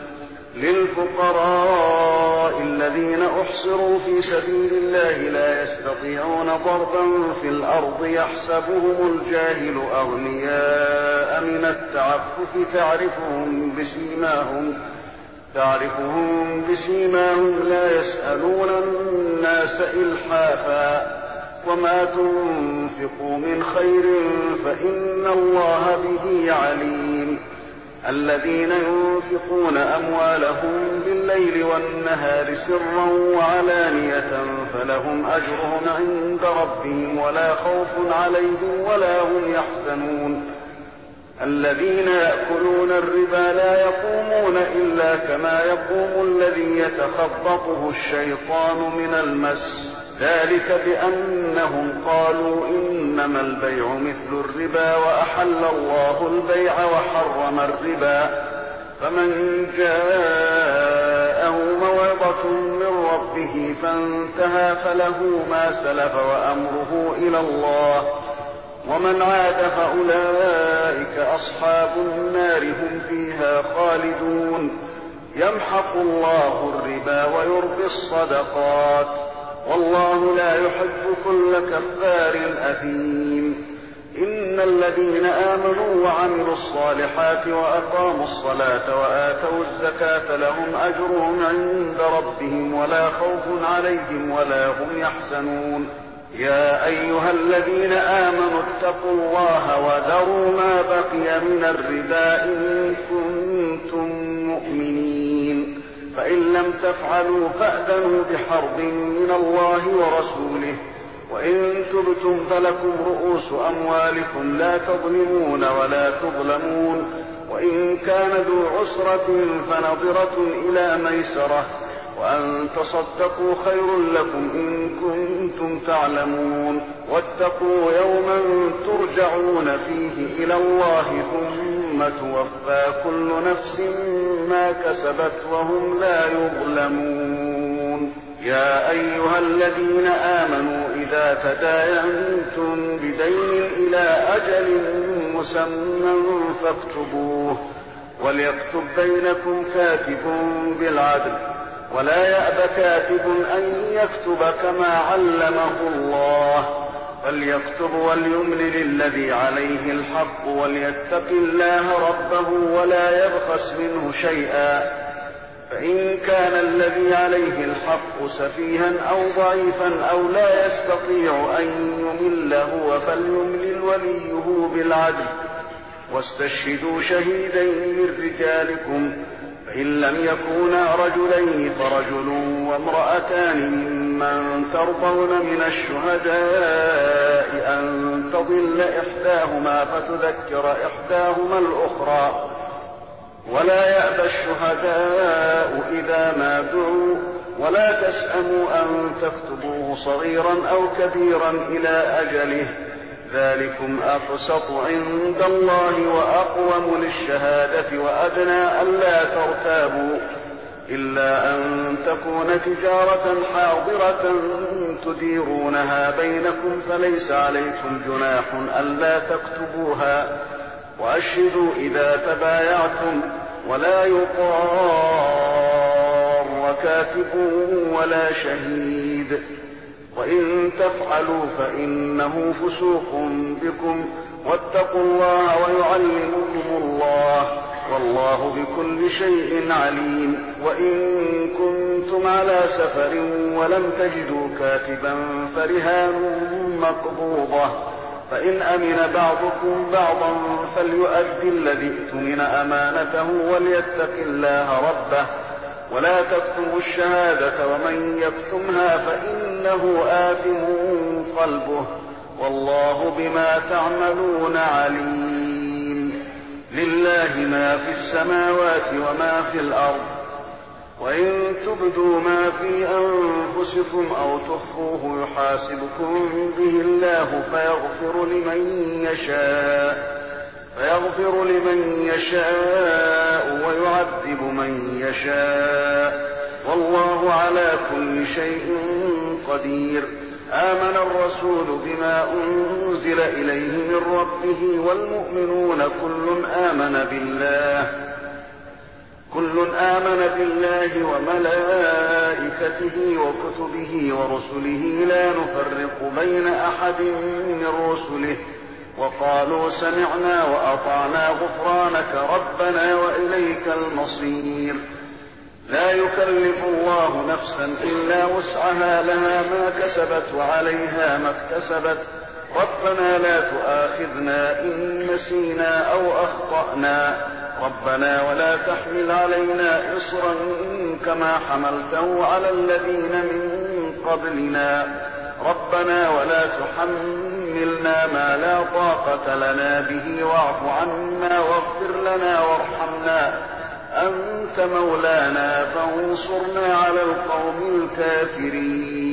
للفقراء الذين أحصروا في سبيل الله لا يستطيعون ضربا في الأرض يحسبهم الجاهل أغنياء من التعفف تعرفهم بسيماهم تعرفهم بسيماهم لا يسألون الناس إلحافا وما تنفقوا من خير فإن الله به عليم. الذين ينفقون أموالهم بالليل والنهار سرا وعلانية فلهم أجرهم عند ربهم ولا خوف عليهم ولا هم يحزنون. الذين يأكلون الربا لا يقومون إلا كما يقوم الذي يتخبطه الشيطان من المس ذلك بأنهم قالوا إنما البيع مثل الربا وأحل الله البيع وحرم الربا. فمن جاءه موعظة من ربه فانتهى فله ما سلف وأمره إلى الله ومن عاد فأولئك أصحاب النار هم فيها خالدون. يمحق الله الربا ويربي الصدقات والله لا يحب كل كفار أثيم. إن الذين آمنوا وعملوا الصالحات وأقاموا الصلاة وآتوا الزكاة لهم أجرهم عند ربهم ولا خوف عليهم ولا هم يحزنون. يا أيها الذين آمنوا اتقوا الله وذروا ما بقي من الربا إن كنتم مؤمنين، فإن لم تفعلوا فأذنوا بحرب من الله ورسوله، وإن تبتم فلكم رؤوس أموالكم لا تظلمون ولا تظلمون، وإن كان ذو عسرة فنظرة إلى ميسرة، وأن تصدقوا خير لكم إن كنتم تعلمون. واتقوا يوما ترجعون فيه إلى الله ثم توفى كل نفس ما كسبت وهم لا يظلمون. يا أيها الذين آمنوا إذا تداينتم بدين إلى أجل مسمى فاكتبوه، وليكتب بينكم كاتب بالعدل، ولا يأب كاتب أن يكتب كما علمه الله، فليكتب وليملل الذي عليه الحق وليتق الله ربه ولا يبخس منه شيئا، فإن كان الذي عليه الحق سفيها أو ضعيفا أو لا يستطيع أن يمل هو فليملل وليه بالعدل، واستشهدوا شهيدين من رجالكم، فإن لم يكونا رجلين فرجل وامرأتان ممن ترضون من الشهداء أن تضل إحداهما فتذكر إحداهما الأخرى، ولا يأبى الشهداء إذا ما دعوا، ولا تسأموا أن تكتبوه صغيرا أو كبيرا إلى أجله، ذلكم أقسط عند الله وأقوم للشهادة وأدنى ألا ترتابوا، إلا أن تكون تجارة حاضرة تديرونها بينكم فليس عليكم جناح ألا تكتبوها، وأشهدوا إذا تبايعتم، ولا يضار كاتب ولا شهيد، وإن تفعلوا فإنه فسوق بكم، واتقوا الله ويعلمكم الله، والله بكل شيء عليم. وإن كنتم على سفر ولم تجدوا كاتبا فرهان مقبوضة، فإن أمن بعضكم بعضا فليؤدي الذي اؤتمن أمانته وليتق الله ربه، ولا تكتموا الشهادة ومن يكتمها فإنه آثم قلبه، والله بما تعملون عليم. لله ما في السماوات وما في الأرض، وإن تبدوا ما في أنفسكم أو تخفوه يحاسبكم به الله فيغفر لمن يشاء فيغفر لمن يشاء ويعذب من يشاء، والله على كل شيء قدير. آمن الرسول بما أنزل إليه من ربه والمؤمنون كل آمن بالله كل آمن بالله وملائكته وكتبه ورسله لا نفرق بين أحد من رسله، وقالوا سمعنا وأطعنا غفرانك ربنا وإليك المصير. لا يكلف الله نفسا إلا وسعها، لها ما كسبت وعليها ما اكتسبت، ربنا لا تؤاخذنا إن نسينا أو أخطأنا، ربنا ولا تحمل علينا إصرا كما حملته على الذين من قبلنا، ربنا ولا تحملنا ما لا طاقة لنا به، واعف عنا واغفر لنا وارحمنا، أنت مولانا فانصرنا على القوم الكافرين.